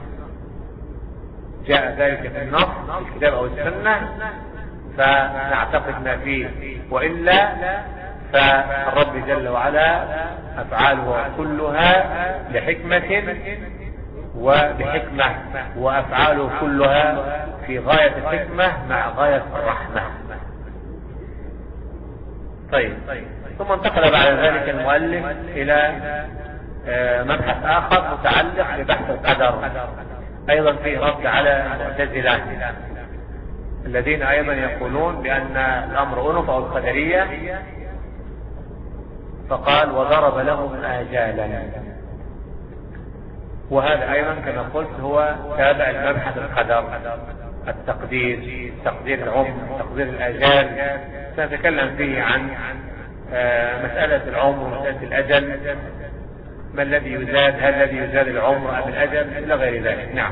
Speaker 1: جاء ذلك في النص الكتاب أو السنة فنعتقد ما فيه، وإلا فالرب جل وعلا أفعاله كلها لحكمة وبحكمة، وأفعاله كلها في غاية الحكمة مع غاية الرحمة. طيب، ثم انتقل بعد ذلك المؤلف إلى مبحث آخر متعلق ببحث القدر، أيضا فيه رد على المعتزلة الذين أيضا يقولون بأن الأمر أنف أو القدرية. فقال وضرب لهم آجالا، وهذا أيضا كما قلت هو تابع المبحث القدر، التقدير، تقدير العمر، تقدير الآجال. سنتكلم فيه عن مسألة العمر ومسألة الأجل، ما الذي يزاد، هل الذي يزاد العمر أم الأجل إلى غير ذلك. نعم.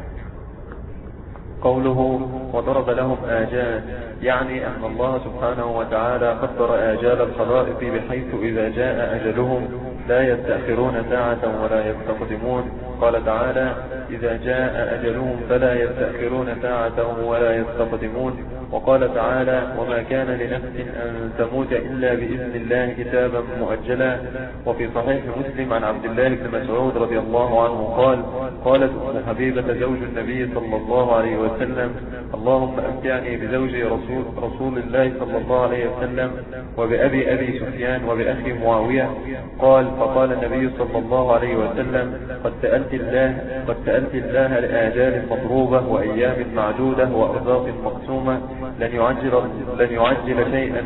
Speaker 2: قوله وضرب لهم آجال، يعني أن الله سبحانه وتعالى قدر آجال الخلائق بحيث إذا جاء أجلهم لا يستأخرون ساعة ولا يستقدمون. قال تعالى إذا جاء أجلهم فلا يستأخرون ساعة ولا يستقدمون. وقال تعالى وما كان لنفس أن تموت إلا بإذن الله كتابا مؤجلا. وفي صحيح مسلم عن عبد الله بن مسعود رضي الله عنه قال قالت أم حبيبة زوج النبي صلى الله عليه وسلم اللهم أمتعني بزوج رسول الله صلى الله عليه وسلم وبأبي سفيان وبأخي معاوية. فقال النبي صلى الله عليه وسلم قد سألت الله لآجال مضروبة وأيام معدودة وأرزاق مقسومة لن يعجل شيئا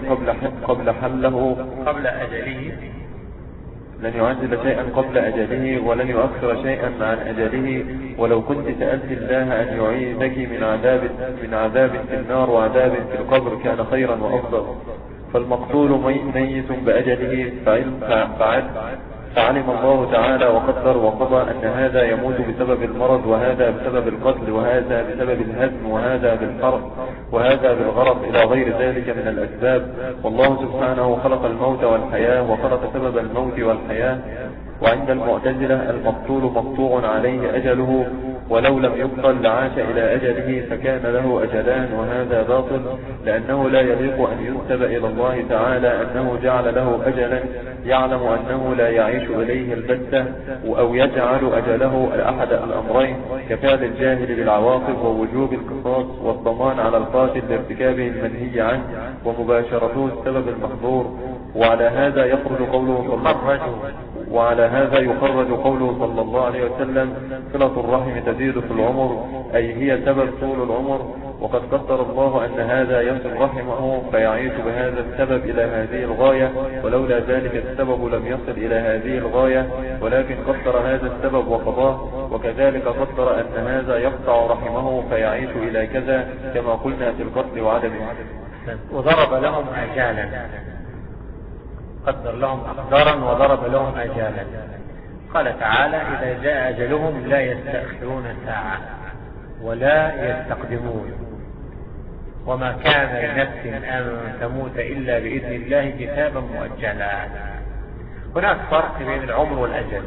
Speaker 2: قبل أجله ولن يؤخر شيئا عن أجله. ولو كنت سألت الله أن يعيذك من عذاب في النار وعذاب في القبر كان خيرا وأفضل. فالمقتول ميت بأجله فعلم الله تعالى وقدر وقضى أن هذا يموت بسبب المرض، وهذا بسبب القتل، وهذا بسبب الهدم، وهذا بالحرق، وهذا بالغرق إلى غير ذلك من الأسباب. والله سبحانه خلق الموت والحياة وخلق سبب الموت والحياة. وعند المعتزلة المقتول مقطوع عليه أجله، ولو لم يقتل لعاش إلى أجله فكان له أجلان، وهذا باطل، لأنه لا يليق أن ينسب إلى الله تعالى أنه جعل له أجلا يعلم أنه لا يعيش إليه البتة، أو يجعل أجله أحد الأمرين كفعل الجاهل بالعواقب ووجوب القصاص والضمان على القاتل لارتكابه المنهي عنه ومباشرته السبب المحظور. وعلى هذا يخرج قوله صلى الله عليه وسلم: صلة الرحم تزيد في العمر، أي هي سبب طول العمر. وقد قدر الله أن هذا يصل رحمه فيعيش بهذا السبب إلى هذه الغاية، ولولا ذلك السبب لم يصل إلى هذه الغاية، ولكن قدر هذا السبب وقضاه. وكذلك قدر أن هذا يقطع رحمه فيعيش إلى كذا، كما قلنا في القتل وعدمه.
Speaker 1: وضرب لهم أجالا، قدر لهم أقدارا وضرب لهم أجالا. قال تعالى: إذا جاء أجلهم لا يستأخرون ساعة ولا يستقدمون، وما كان لنفس أن تموت إلا بإذن الله كتابا مؤجلا. هناك فرق بين العمر والأجل.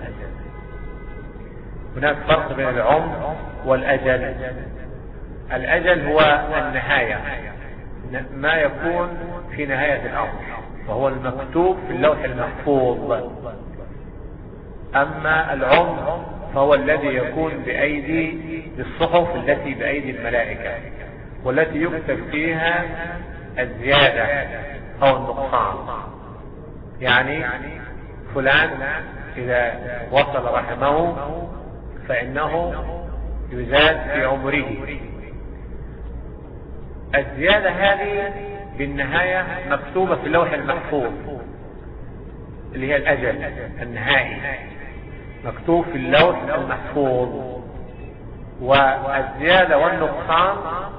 Speaker 1: هناك فرق بين العمر والأجل. الأجل هو النهاية، ما يكون في نهاية الأمر، وهو المكتوب في اللوح المحفوظ. أما العمر فهو الذي يكون بأيدي الصحف التي بأيدي الملائكة، والتي يكتب فيها الزيادة أو النقصان. يعني فلان إذا وصل رحمه فإنه يزاد في عمره. الزيادة هذه بالنهاية مكتوبة في اللوح المحفوظ، اللي هي الأجل النهائي، مكتوب في اللوح المحفوظ. والزيادة والنقصان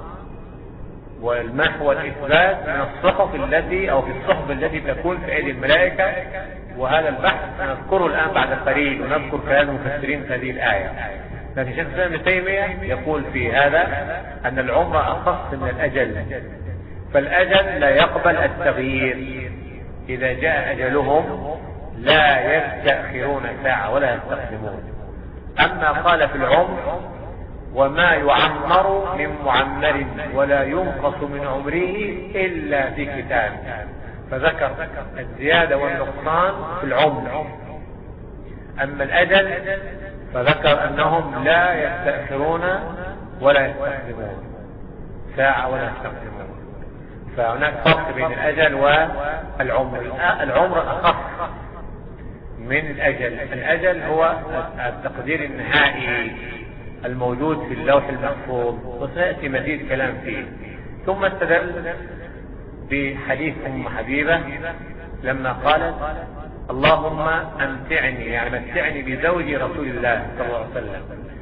Speaker 1: والمحو والإثبات من الصحف التي أو في الصحف التي تكون في أيدي الملائكة. وهذا البحث نذكره الآن بعد قليل، ونذكر كلام المفسرين في هذه الآية. لكن شيخ الإسلام ابن تيمية يقول في هذا أن العمر أخص من الأجل، فالأجل لا يقبل التغيير. إذا جاء أجلهم لا يستأخرون ساعة ولا يستقدمون. أما قال في العمر: وما يعمر من معمر ولا ينقص من عمره إلا في كتاب، فذكر الزيادة والنقصان في العمر. أما الأجل فذكر أنهم لا يستأخرون ولا يستقدمون ساعة ولا يستقدمون. فهناك فرق بين الأجل والعمر. العمر أخف من الأجل. الأجل هو التقدير النهائي الموجود في اللوح المحفوظ، وسيأتي مزيد كلام فيه. ثم استدل بحديث أم حبيبة لما قالت: اللهم أمتعني، يعني متعني بزوج رسول الله صلى الله عليه وسلم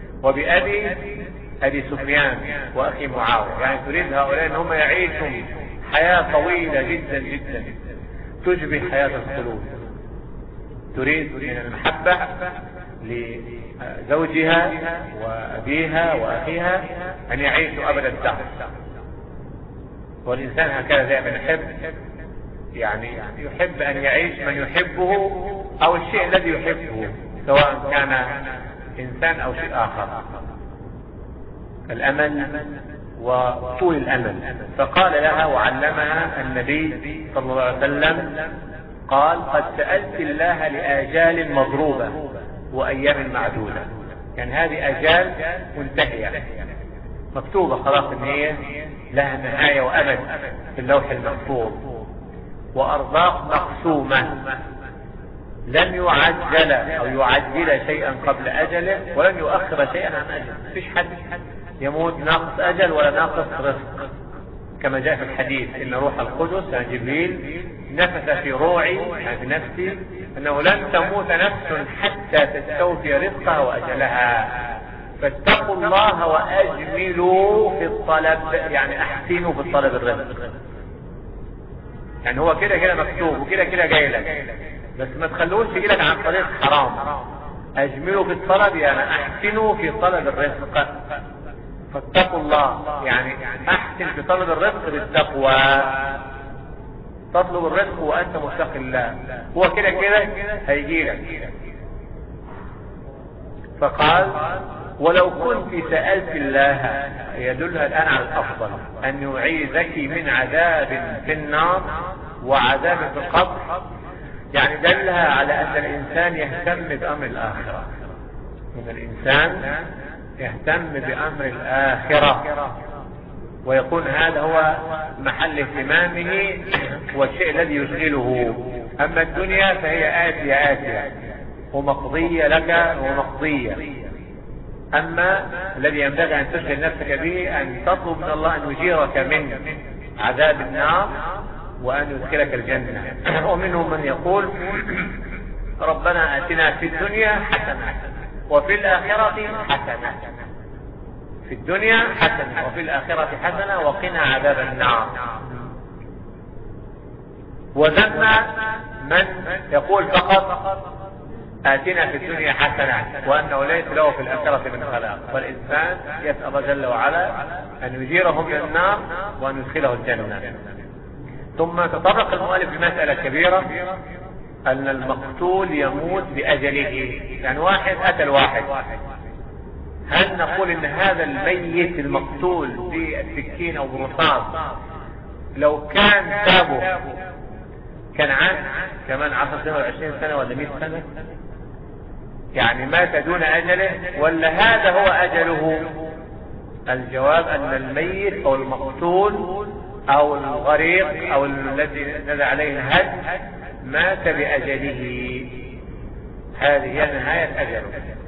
Speaker 1: وبأبي سفيان وأخي معاوية. يعني تريد هؤلاء أن هم يعيشوا حياة طويلة جدا جدا تشبه حياة الخلود. تريد من المحبة لزوجها وأبيها وأخيها أن يعيشوا أبد الدهر. والإنسان هكذا دائما يحب، يعني يحب أن يعيش من يحبه أو الشيء الذي يحبه، سواء كان إنسان أو شيء آخر. الأمل وطول الأمل. فقال لها وعلمها النبي صلى الله عليه وسلم، قال: قد سألت الله لآجال مضروبة وأيام معدودة. يعني هذه أجال منتهية مكتوبة خلاص ان هي لها نهاية وأمد في اللوح المحفوظ، وأرزاق مقسومة لن يعجل أو يعجل شيئا قبل أجله ولن يؤخر شيئا عن أجله. مفيش حد يموت ناقص أجل ولا ناقص رزق، كما جاء في الحديث: إن روح القدس يعني جبريل نفث في روعي يعني في نفسي أنه لن تموت نفس حتى تستوفي رزقها وأجلها، فاتقوا الله وأجملوا في الطلب، يعني أحسنوا في الطلب الرزق. يعني هو كده كده مكتوب وكده كده جاي لك، بس ما تخلوش يجي لك عن طريق حرام. اجملوا في الطلب يعني احسنوا في طلب الرزق، فاتقوا الله يعني احسن في طلب الرزق بالتقوى. تطلب الرزق وانت متقي الله، هو كده كده هيجي لك. فقال ولو كنت سألت الله، يدلها الآن على الأفضل أن يعيذك من عذاب في النار وعذاب في القبر، يعني دلها على أن الإنسان يهتم بأمر الآخرة، أن الإنسان يهتم بأمر الآخرة ويكون هذا هو محل اهتمامه والشيء الذي يشغله. أما الدنيا فهي آتية ومقضية لك ومقضية. أما الذي ينبغي أن تشغل نفسك به أن تطلب من الله أن يجيرك من عذاب النار وأن يدخلك الجنة. ومنهم من يقول ربنا آتنا في الدنيا حسنة وفي الآخرة حسنة، في الدنيا حسنة وفي الآخرة حسنة وقنا عذاب النار. وذم من يقول فقط آتنا في الدنيا حسنة وأنه ليس له في الآخرة من خلاق. فالإنسان يسأل الله جل وعلا أن يجيره من النار وأن يدخله الجنة. ثم تطرق المؤلف لمسألة كبيرة، أن المقتول يموت بأجله. يعني واحد قتل واحد، هل نقول ان هذا الميت المقتول بالسكين او بالرصاص لو كان تابه كان عاش كمان 10 سنة ولا 20 سنة ولا 100 سنة، يعني مات دون اجله ولا هذا هو اجله؟ الجواب ان الميت او المقتول او الغريق او الذي نزل عليه الهد مات باجله، هذه هي نهاية اجله،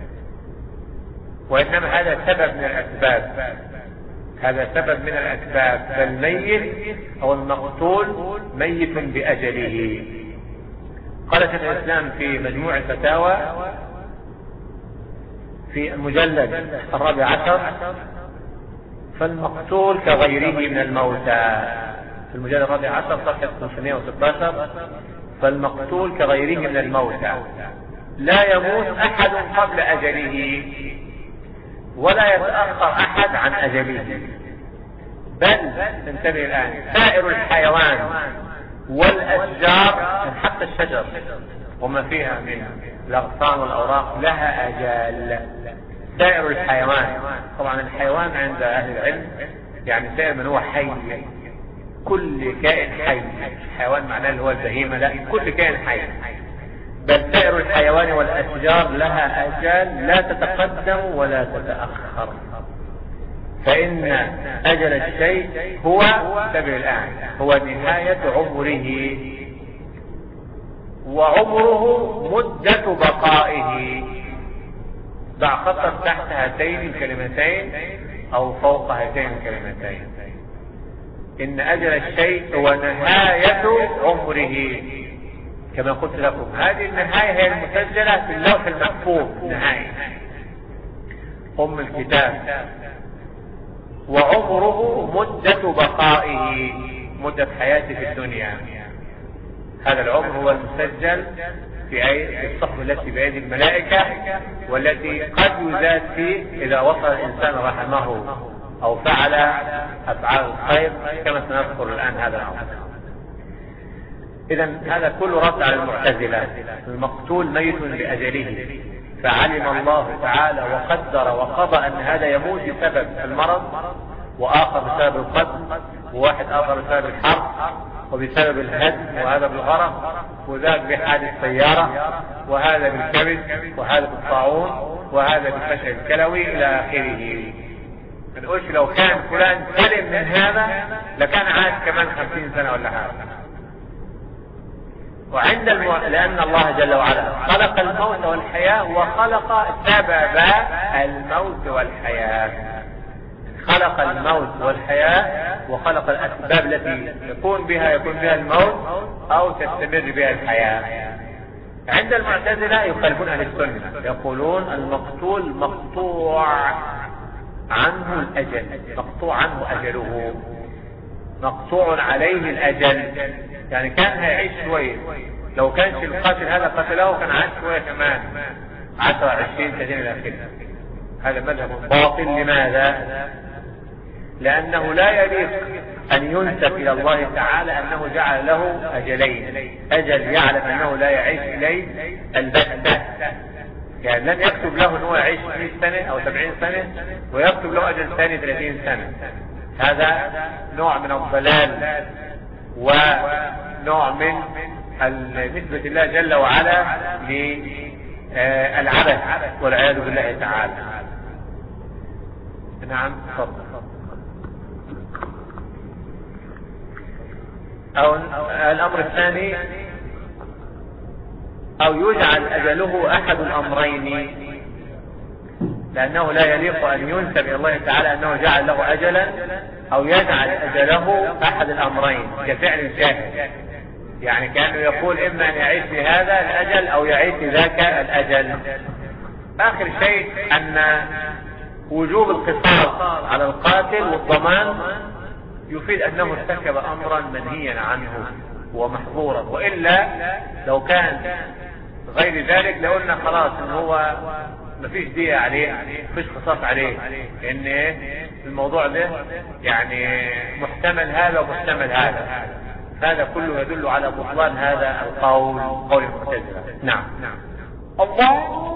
Speaker 1: وإنما هذا سبب من الأسباب، هذا سبب من الأسباب. فالميت أو المقتول ميت بأجله. قال شيخ الإسلام في مجموع الفتاوى في المجلد 14 فالمقتول كغيره من الموتى، في المجلد 14 صفحة 516 فالمقتول كغيره من الموتى لا يموت أحد قبل أجله ولا يتأخر أحد عن أجله، بل انتبه الآن سائر الحيوان والأشجار حتى الشجر وما فيها من الأغصان والأوراق لها أجال. سائر الحيوان، طبعا الحيوان عند أهل العلم يعني سائر من هو حي، كل كائن حي، حيوان معناه اللي هو البهيمة، لا كل كائن حي، بل سائر الحيوان والأشجار لها أجال لا تتقدم ولا تتأخر. فإن أجل الشيء هو انتبه الآن هو نهاية عمره، وعمره مدة بقائه. ضع خطا تحت هاتين الكلمتين أو فوق هاتين الكلمتين. إن أجل الشيء هو نهاية عمره، كما قلت لكم هذه النهاية هي المسجلة في اللوح المحفوظ، نهاية أم الكتاب. وعمره مدة بقائه، مدة حياته في الدنيا، هذا العمر هو المسجل في الصحف التي بأيدي الملائكة، والتي قد يزاد فيه إذا وصل الإنسان رحمه أو فعل أفعال الخير كما سنذكر الآن هذا الأمر. إذا هذا كله رد على المعتزلة. المقتول ميت بأجله، فعلم الله تعالى وقدر وقضى أن هذا يموت بسبب المرض، وآخر بسبب القتل، وواحد آخر بسبب الحرب، وبسبب الهدم، وهذا بالغرق، وذاك بحادث سيارة، وهذا بالكبد، وهذا بالطاعون، وهذا بالفشل الكلوي إلى آخره. ما نقولش لو كان فلان سلم من هذا لكان عاش كمان 50 سنة ولا حاجة. وعند لأن الله جل وعلا خلق الموت والحياة وخلق سبب الموت والحياة، خلق الموت والحياة وخلق الأسباب التي يكون بها الموت أو تستمر بها الحياة. عند المعتزلة يخالفون أهل السنة، يقولون المقتول مقطوع عنه الأجل، مقطوع عنه أجله. مقطوع عليه الأجل، يعني كان هيعيش شوية، لو كانش القاتل هذا قتله كان عاش شوية كمان 10 20 30 إلى آخره. هذا مذهب باطل. لماذا؟ لأنه لا يليق أن ينسب إلى الله تعالى أنه جعل له أجلين، أجل يعلم أنه لا يعيش إليه البتة، يعني لن يكتب له أنه يعيش 100 سنة أو 70 سنة ويكتب له أجل ثاني 30 سنة. هذا نوع من الضلال ونوع من نسبة الله جل وعلا للعبث والعياذ بالله تعالى. نعم تفضل. أو الأمر الثاني، أو يجعل أجله أحد الأمرين، لأنه لا يليق أن ينسب إلى الله تعالى أنه جعل له أجلا، أو يجعل أجله أحد الأمرين كفعل الجاهل، يعني كأنه يقول إما أن يعيش بهذا الأجل أو يعيش بذاك الأجل. آخر شيء أن وجوب القصاص على القاتل والضمان يفيد أنه ارتكب أمرا منهيا عنه ومحظورا، وإلا لو كان غير ذلك لقلنا خلاص إن هو مفيش دية عليه، مفيش قصاص عليه، لأن الموضوع ده يعني محتمل هذا ومحتمل هذا. هذا كله يدل على بطلان هذا القول، قول المعتزلة. نعم. الله.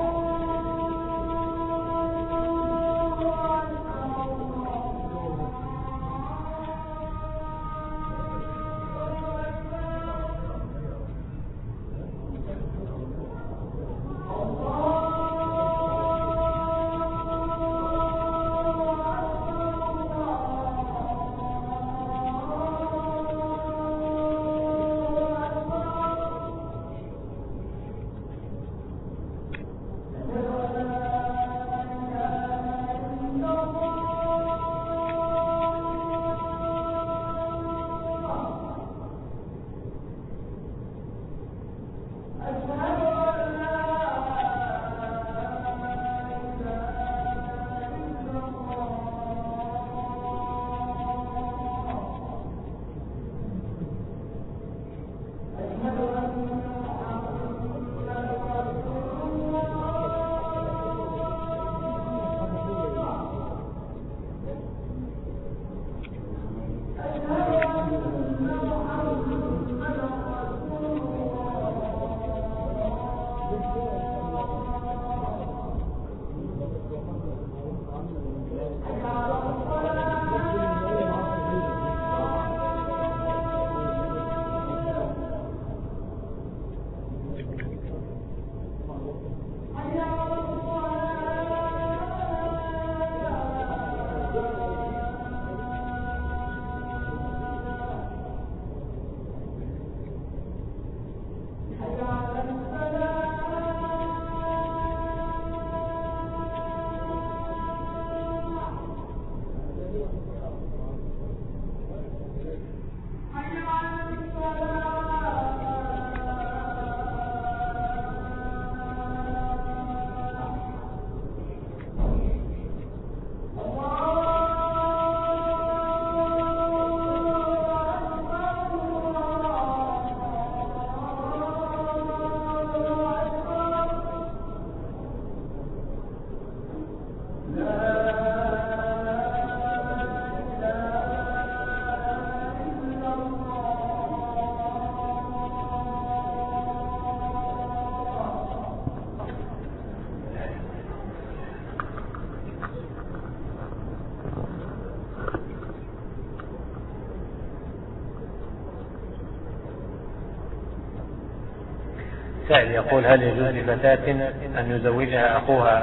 Speaker 1: سائل يقول: هل يجوز لفتاة أن يزوجها أخوها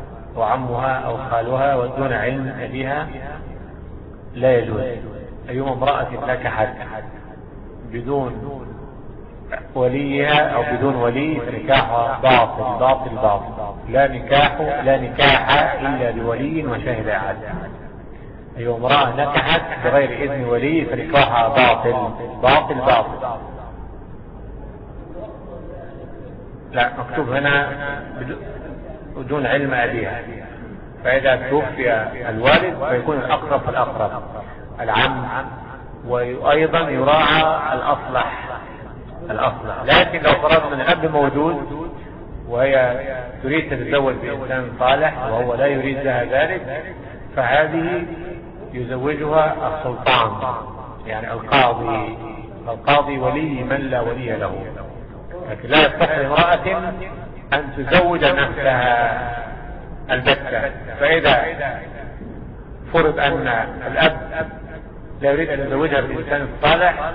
Speaker 1: وعمها أو خالها ودون علم أبيها؟ لا يجوز. أيما امرأة نكحت بدون وليها أو بدون ولي فنكاحها باطل باطل باطل، لا نكاح إلا بولي وشاهد عدل. أيما امرأة نكحت بغير إذن ولي فنكاحها باطل باطل باطل. لا، مكتوب هنا بدون علم أبيها، فإذا توفي الوالد فيكون الأقرب فالأقرب، العم وأيضا يراعى الأصلح. لكن لو فرضنا أن الأب موجود وهي تريد تتزوج بإنسان صالح وهو لا يريد لها ذلك، فهذه يزوجها السلطان، يعني القاضي ولي من لا ولي له. لكن لا يصح لامرأة أن تزوج نفسها البتة. فإذا فرض أن الأب لا يريد أن يزوجها بالإنسان الصالح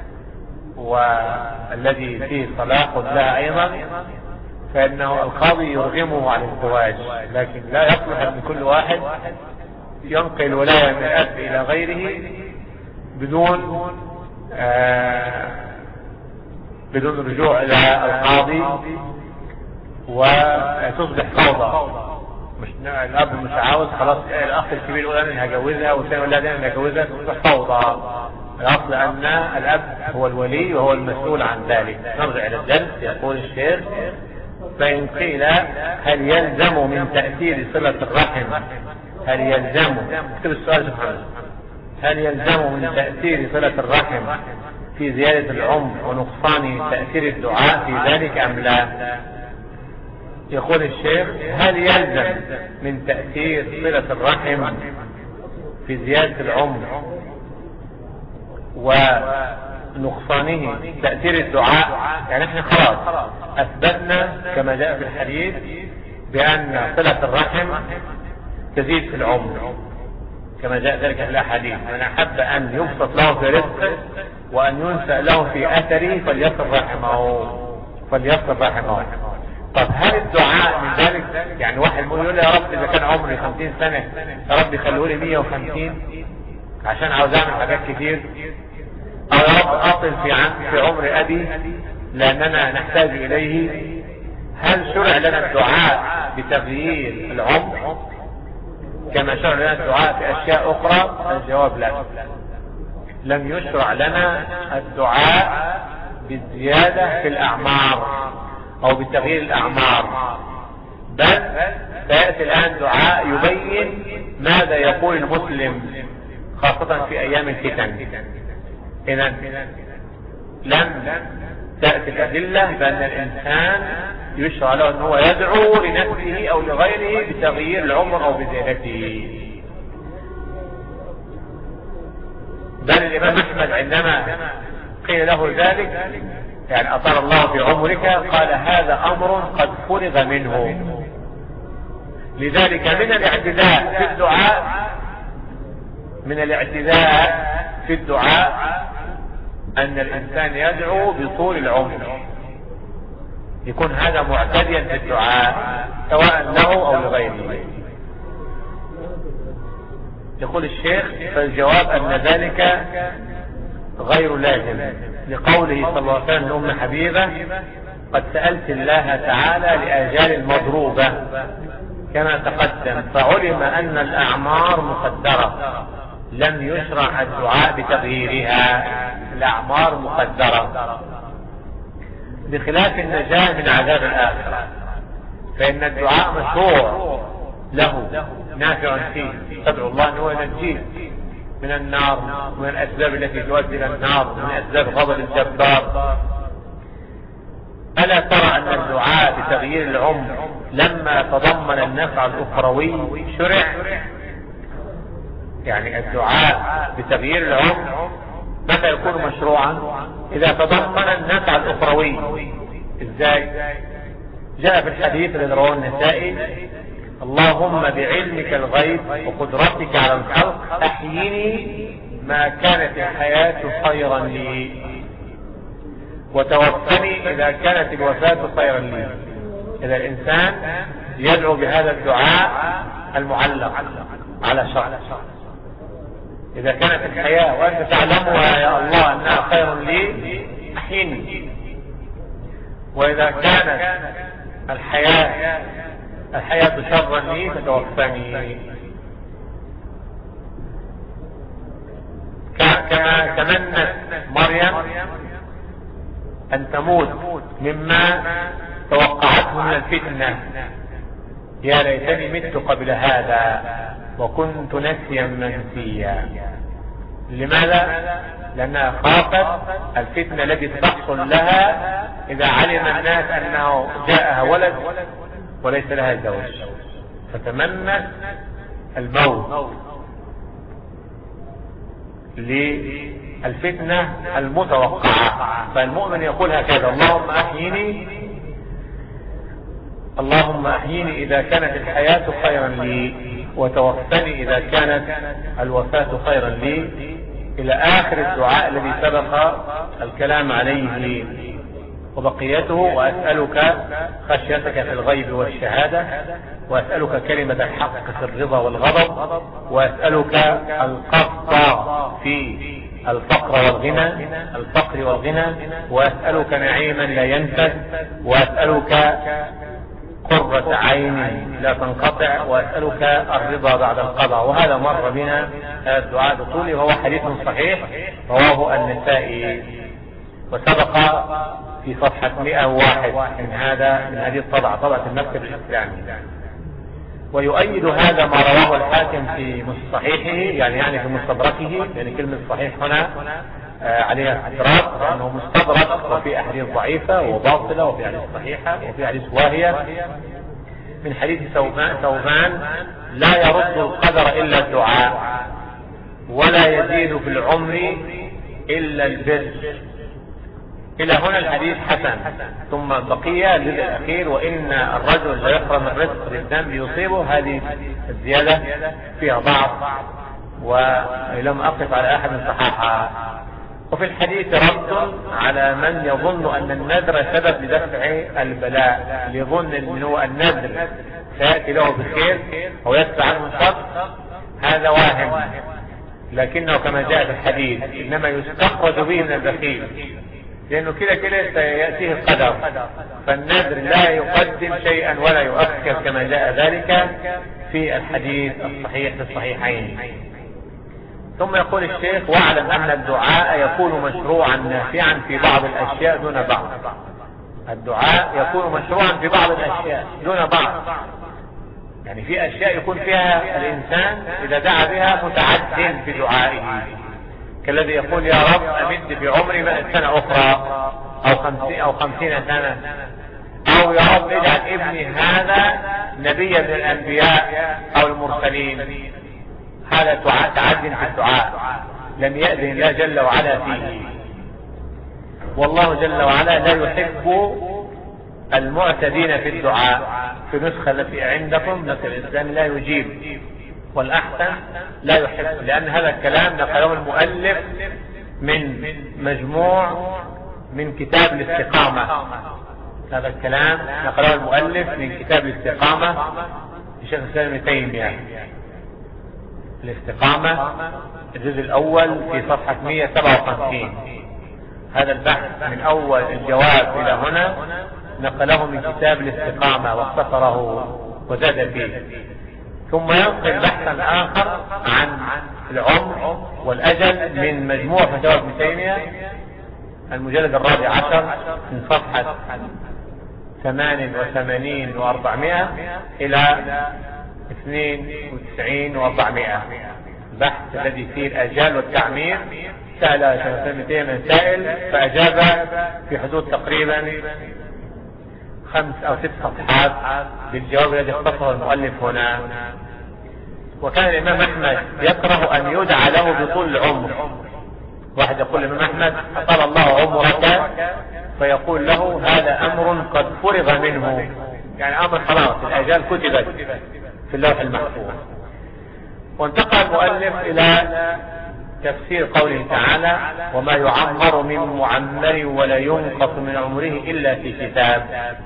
Speaker 1: والذي فيه صلاح لها أيضا، فإنه القاضي يرغمه على الزواج. لكن لا يصلح أن كل واحد ينقل الولاية من الأب إلى غيره بدون رجوع إلى القاضي، وتصبح فوضى. مش الأب مش عاوز خلاص الأخ الكبير يقول أنا هجوزها والثاني يقول لا أنا هجوزها، تصبح فوضى. الأصل أن الأب هو الولي وهو المسؤول عن ذلك. نرجع إلى الدرس. يقول الشيخ: فإن قيل هل يلزم من تأثير صلة الرحم، هل يلزم، اكتب السؤال سبحانه، هل يلزم من تأثير صلة الرحم في زيادة العمر ونقصان تأثير الدعاء في ذلك أم لا؟ يقول الشيخ: هل يلزم من تأثير صلة الرحم في زيادة العمر ونقصانه تأثير الدعاء؟ يعني احنا خلاص اثبتنا كما جاء في الحديث بأن صلة الرحم تزيد في العمر كما جاء ذلك في الأحاديث: من أحب أن يبسط له في رزقه وأن ينسأ له في أثره فليصل رحمه. طب هل الدعاء من ذلك؟ يعني واحد يقول يا رب إذا كان عمري 50 سنة يا رب خلولي 150 عشان عاوز أعمل حاجات كتير، أو يا رب أطل في عمر أبي لأننا نحتاج إليه. هل شرع لنا الدعاء بتغيير العمر كما شرع لنا الدعاء في أشياء أخرى؟ الجواب لا، لم يشرع لنا الدعاء بالزيادة في الأعمار أو بتغيير الأعمار، بل سيأتي الآن دعاء يبين ماذا يقول المسلم خاصة في أيام الفتن. إذن لم تأتي الأدلة بأن الإنسان يشرع له أنه يدعو لنفسه أو لغيره بتغيير العمر أو بزيادته. بل الإمام أحمد عندما قيل له ذلك يعني أطال الله في عمرك قال هذا أمر قد فرغ منه. لذلك من الاعتداء في الدعاء أن الإنسان يدعو بطول العمر، يكون هذا معتديا في الدعاء سواء له أو لغيره. يقول الشيخ: فالجواب أن ذلك غير لازم، لقوله صلى الله عليه وسلم لأم حبيبة: قد سألت الله تعالى لآجال المضروبة كما تقدم، فعلم أن الأعمار مقدرة، لم يشرع الدعاء بتغييرها، الأعمار مقدرة، بخلاف النجاة من عذاب الآخرة، فإن الدعاء مشروع له نافع فيه، تدعو الله أنه ينجيه من النار ومن الأسباب التي تؤدي إلى النار ومن أسباب غضب الجبار. ألا ترى أن الدعاء بتغيير العمر لما تضمن النفع الأخروي شرع؟ يعني الدعاء بتغيير العمر متى يكون مشروعا؟ إذا تضمن النفع الأخروي. إزاي؟ جاء في الحديث الذي رواه النسائي: اللهم بعلمك الغيب وقدرتك على الخلق أحيني ما كانت الحياة خيرا لي، وتوفني إذا كانت الوفاة خيرا لي. إذا الإنسان يدعو بهذا الدعاء المعلق على شرط: إذا كانت الحياة وأنت تعلمها يا الله أنها خير لي أحيني، وإذا كانت الحياة شرا لي فتوفني. كما تمنت مريم أن تموت مما توقعته من الفتنة: يا ليتني مت قبل هذا وكنت نسيا منسيا. لماذا؟ لأنها خافت الفتنة التي تحصل لها إذا علم الناس أنه جاءها ولد وليس لها زوج، فتمنت الموت للفتنة المتوقعة. فالمؤمن يقول هكذا: اللهم أحييني إذا كانت الحياة خيرا لي، وتوفني إذا كانت الوفاة خيرا لي، إلى آخر الدعاء الذي سبق الكلام عليه وبقيته. وأسألك خشيتك في الغيب والشهادة، وأسألك كلمة الحق في الرضا والغضب، وأسألك القصد في الفقر والغنى، وأسألك نعيما لا ينفد، وأسألك قرة عين لا تنقطع، وأسألك الرضا بعد القضاء. وهذا مر بنا الدعاء بطوله، وهو حديث صحيح رواه النسائي، وسبق في صفحة 101 من هذه طبعة المكتب الإسلامي. ويؤيد هذا ما رواه الحاكم في صحيحه، يعني في مستدركه، يعني كلمة صحيح هنا عليها استدراك، لأنه مستدرك، وفي أحاديث ضعيفة وباطلة، وفي أحاديث صحيحة، وفي أحاديث واهية، من حديث ثوبان: لا يرد القدر إلا الدعاء، ولا يزيد في العمر إلا البر. إلى هنا الحديث حسن. ثم بقية الجزء الأخير: وإن الرجل لا يحرم الرزق بالذنب يصيبه. هذه الزيادة فيها ضعف ولم أقف على أحد صححها. وفي الحديث رد على من يظن أن النذر سبب لدفع البلاء، يظن أنه النذر سيأتي له بالخير أو يدفع عنه الشر. هذا واهم، لكنه كما جاء في الحديث إنما يستخرج به من البخيل، لأنه كده سيأتيه القدر. فالنذر لا يقدم شيئا ولا يؤخر، كما جاء ذلك في الحديث الصحيح في الصحيحين. ثم يقول الشيخ: واعلم أن الدعاء يكون مشروعا نافعا في بعض الأشياء دون بعض. الدعاء يكون مشروعا في بعض الأشياء دون بعض، يعني في أشياء يكون فيها الإنسان إذا دعا بها متعد في دعائه، كالذي يقول: يا رب أمد في عمري 100 سنة أخرى أو 50 سنة، أو يا رب اجعل ابني هذا نبيا من الأنبياء أو المرسلين. هذا تعد في الدعاء لم يأذن الله جل وعلا فيه. والله جل وعلا لا يحب المعتدين في الدعاء. في النسخة التي عندكم نسخة الإسلام لا يجيب، والأحسن لا يحب، لأن هذا الكلام نقله المؤلف من مجموع من كتاب الاستقامة. هذا الكلام نقله المؤلف من كتاب الاستقامة لشيخ الإسلام ابن تيمية، الاستقامة الجزء الأول في صفحة 157. هذا البحث من أول الجواب إلى هنا نقله من كتاب الاستقامة واختصره وزاد فيه. ثم ينقل بحثا آخر عن العمر والأجل من مجموع فتاوى ابن تيمية المجلد 14 من صفحة 88 و400 إلى 92 و400. البحث الذي فيه الأجال والتعمير. سأل ابن تيمية سائل فأجاب في حدود تقريبا 5 أو 6 صفحات بالجواب الذي اختصره المؤلف هنا. وكان الإمام أحمد يكره أن يدعى له بطول العمر. واحد يقول الإمام أحمد: أطال الله عمرك، فيقول له: هذا أمر قد فرغ منه، يعني أمر خلاص، الأجال كتبت في اللوح المحفوظ. وانتقل المؤلف إلى تفسير قوله تعالى: وما يعمر من معمر ولا ينقص من عمره إلا في كتاب.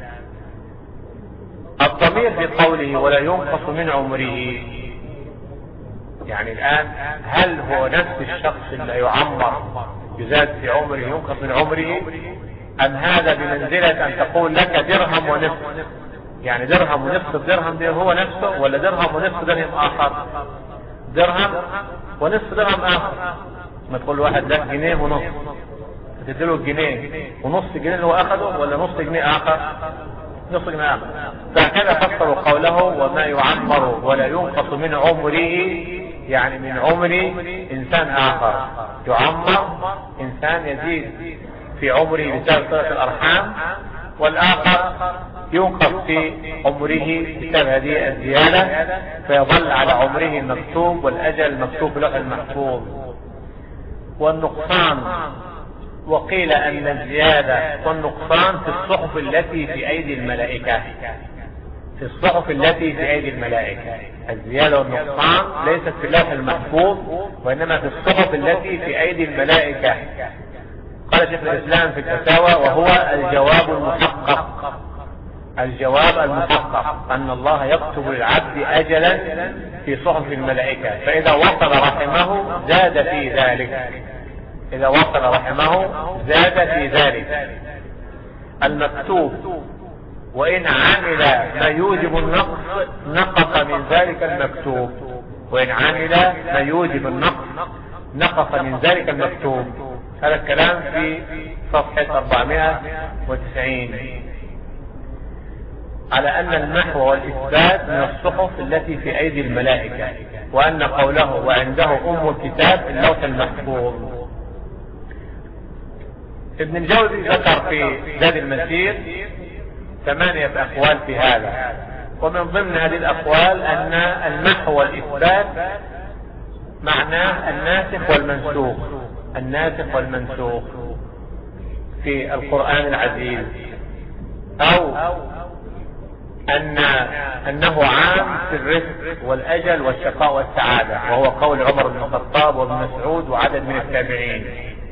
Speaker 1: الضمير في قوله ولا ينقص من عمره، يعني الآن هل هو نفس الشخص اللي يعمر يزاد في عمره ينقص من عمره، أم هذا بمنزلة أن تقول لك درهم ونصف، يعني درهم ونصف الدرهم ده هو نفسه، ولا درهم ونصف درهم آخر؟ درهم ونصف درهم آخر. ما تقول واحد ده جنيه ونصف، تديله الجنيه ونص جنيه اللي هو أخذه، ولا نص جنيه آخر؟ نص جنيه آخر. فهكذا فسروا قوله وما يعمر ولا ينقص من عمره، يعني من عمر انسان اخر، يعمر انسان يزيد في عمره بسبب صلة الارحام، والاخر ينقص في عمره بسبب هذه الزيادة، فيظل على عمره المكتوب والاجل المكتوب في اللوح المحفوظ. والنقصان، وقيل ان الزيادة والنقصان في الصحف التي في ايدي الملائكة، في الصحف التي في ايدي الملائكة. الزيادة والنقصان ليست في اللوح المحفوظ وانما في الصحف التي في ايدي الملائكة. قال شيخ الاسلام في الفتاوى: وهو الجواب المحقق، الجواب المحقق ان الله يكتب للعبد اجلا في صحف الملائكة، فاذا وصل رحمه زاد في ذلك، اذا وصل رحمه زاد في ذلك. المكتوب وان عمل ما يوجب النقص نقص من ذلك المكتوب، وان عمل ما يوجب النقص نقص من ذلك المكتوب. هذا الكلام في صفحة 490. على ان المحو والإثبات من الصحف التي في ايدي الملائكة، وان قوله وعنده الكتاب اللوح المحفوظ. ابن الجوزي ذكر في زاد المسير 8 أقوال في هذا، ومن ضمن هذه الأقوال أن المحو والإثبات معناه الناسخ والمنسوخ، الناسخ والمنسوخ في القرآن العزيز، أو أنه عام في الرزق والأجل والشقاء والسعادة، وهو قول عمر بن الخطاب وابن مسعود وعدد من التابعين.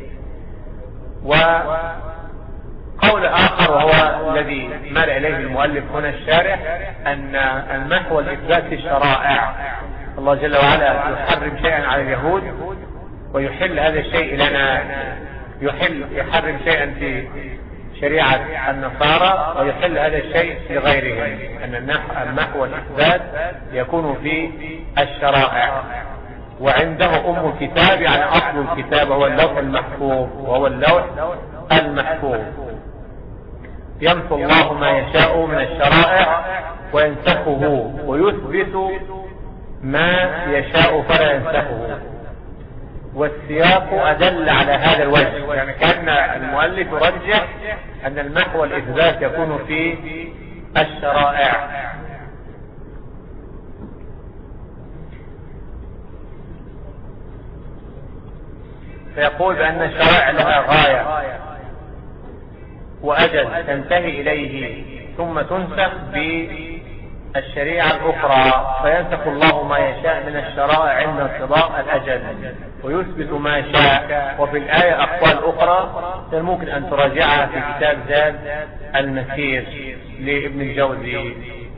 Speaker 1: وقول آخر وهو الذي مال إليه المؤلف هنا الشارح، أن المحو والإثبات في الشرائع. الله جل وعلا يحرم شيئا على اليهود ويحل هذا الشيء لنا، يحرم شيئا في شريعة النصارى ويحل هذا الشيء لغيرهم، أن المحو والإثبات يكون في الشرائع. وعنده الكتاب يعني أصل الكتاب هو اللوح المحفوظ، وهو اللوح المحفوظ. يمحو الله ما يشاء من الشرائع وينسخه، ويثبت ما يشاء فلا ينسخه. والسياق أدل على هذا الوجه، يعني كأن المؤلف يرجح أن المحو والإثبات يكون في الشرائع. فيقول بأن الشرائع لها غاية وأجل تنتهي إليه، ثم تنسخ بالشريعة الأخرى، فينسخ الله ما يشاء من الشرائع عند انقضاء الأجل ويثبت ما شاء. وفي الآية أقوال أخرى ممكن أن تراجعها في كتاب زاد المسير لابن الجوزي.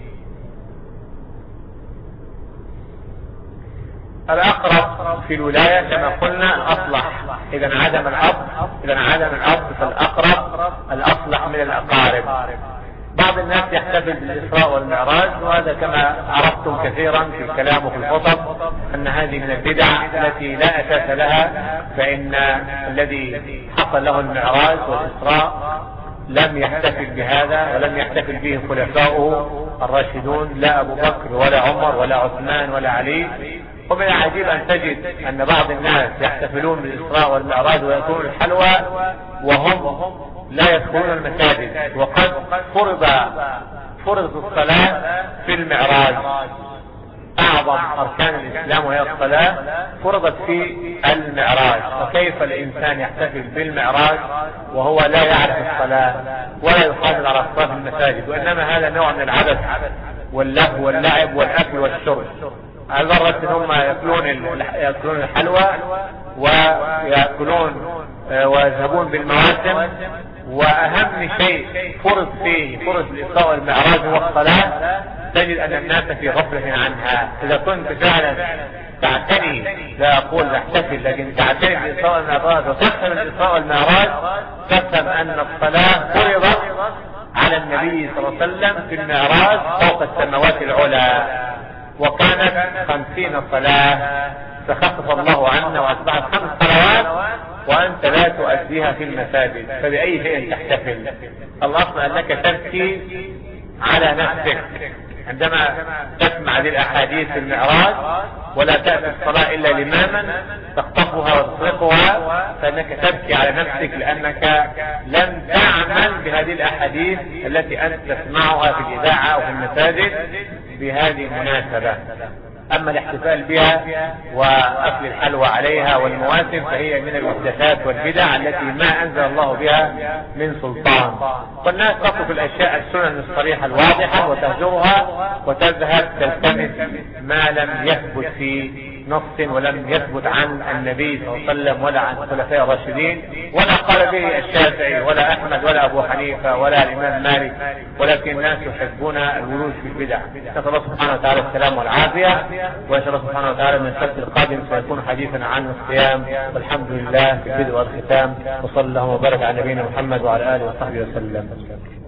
Speaker 1: الأقرب في الولاية كما قلنا الأصلح، إذا انعدم الأب فالأقرب الأصلح من الأقارب. بعض الناس يحتفل بالإسراء والمعراج، وهذا كما عرفتم كثيرا في الكلام وفي الخطب أن هذه من البدع التي لا أساس لها، فإن الذي حصل له المعراج والإسراء لم يحتفل بهذا ولم يحتفل به خلفاؤه الراشدون، لا أبو بكر ولا عمر ولا عثمان ولا علي. ومن العجيب أن تجد أن بعض الناس يحتفلون بالإسراء والمعراج ويأكلون الحلوى وهم لا يدخلون المساجد، وقد فرض الصلاة في المعراج. أعظم أركان الإسلام وهي الصلاة فرضت في المعراج، فكيف الإنسان يحتفل بالمعراج وهو لا يعرف الصلاة ولا يحافظ على الصلاة في المساجد؟ وإنما هذا نوع من العبث واللهو واللعب والأكل والشرب، على مرة هم يأكلون الحلوى ويأكلون ويذهبون بالمواسم، وأهم شيء فرض الإسراء والمعراج هو الصلاة. تجد أن الناس في غفلة عنها. إذا كنت فعلا تعتني، لا أقول تحتفل، لكن تعتني بالإسراء والمعراج وتفهم الإسراء والمعراج، تفهم أن الصلاة فرضت على النبي صلى الله عليه وسلم في المعراج فوق السماوات العلى، وكانت 50 صلاة، فخفف الله عنا وأصبحت 5 صلوات وأنت لا تؤديها في المساجد، فبأي شيء تحتفل؟ الأصل أنك تبكي على نفسك عندما تسمع هذه الأحاديث في المعراج ولا تأتي الصلاة إلا لماما تخطفها وتطلقها، فإنك تبكي على نفسك لأنك لم تعمل بهذه الأحاديث التي أنت تسمعها في الإذاعة أو في المساجد بهذه المناسبة. أما الاحتفال بها وأكل الحلوى عليها والمواسم فهي من المحدثات والبدع التي ما أنزل الله بها من سلطان، والناس تترك الأشياء السنن الصريحة الواضحة وتهجرها وتذهب تلتمس ما لم يثبت في نص ولم يثبت عن النبي صلى الله عليه وسلم ولا عن الخلفاء الراشدين ولا قال به الشافعي ولا أحمد ولا أبو حنيفة ولا الإمام مالك، ولكن الناس يحبون الولوج في البدع. نسأل الله سبحانه وتعالى السلام والعافية، وإن شاء الله سبحانه وتعالى من السبت القادم سيكون حديثا عن الصيام، والحمد لله في البدء والختام، وصلى الله وبارك على نبينا محمد وعلى آله وصحبه وسلم.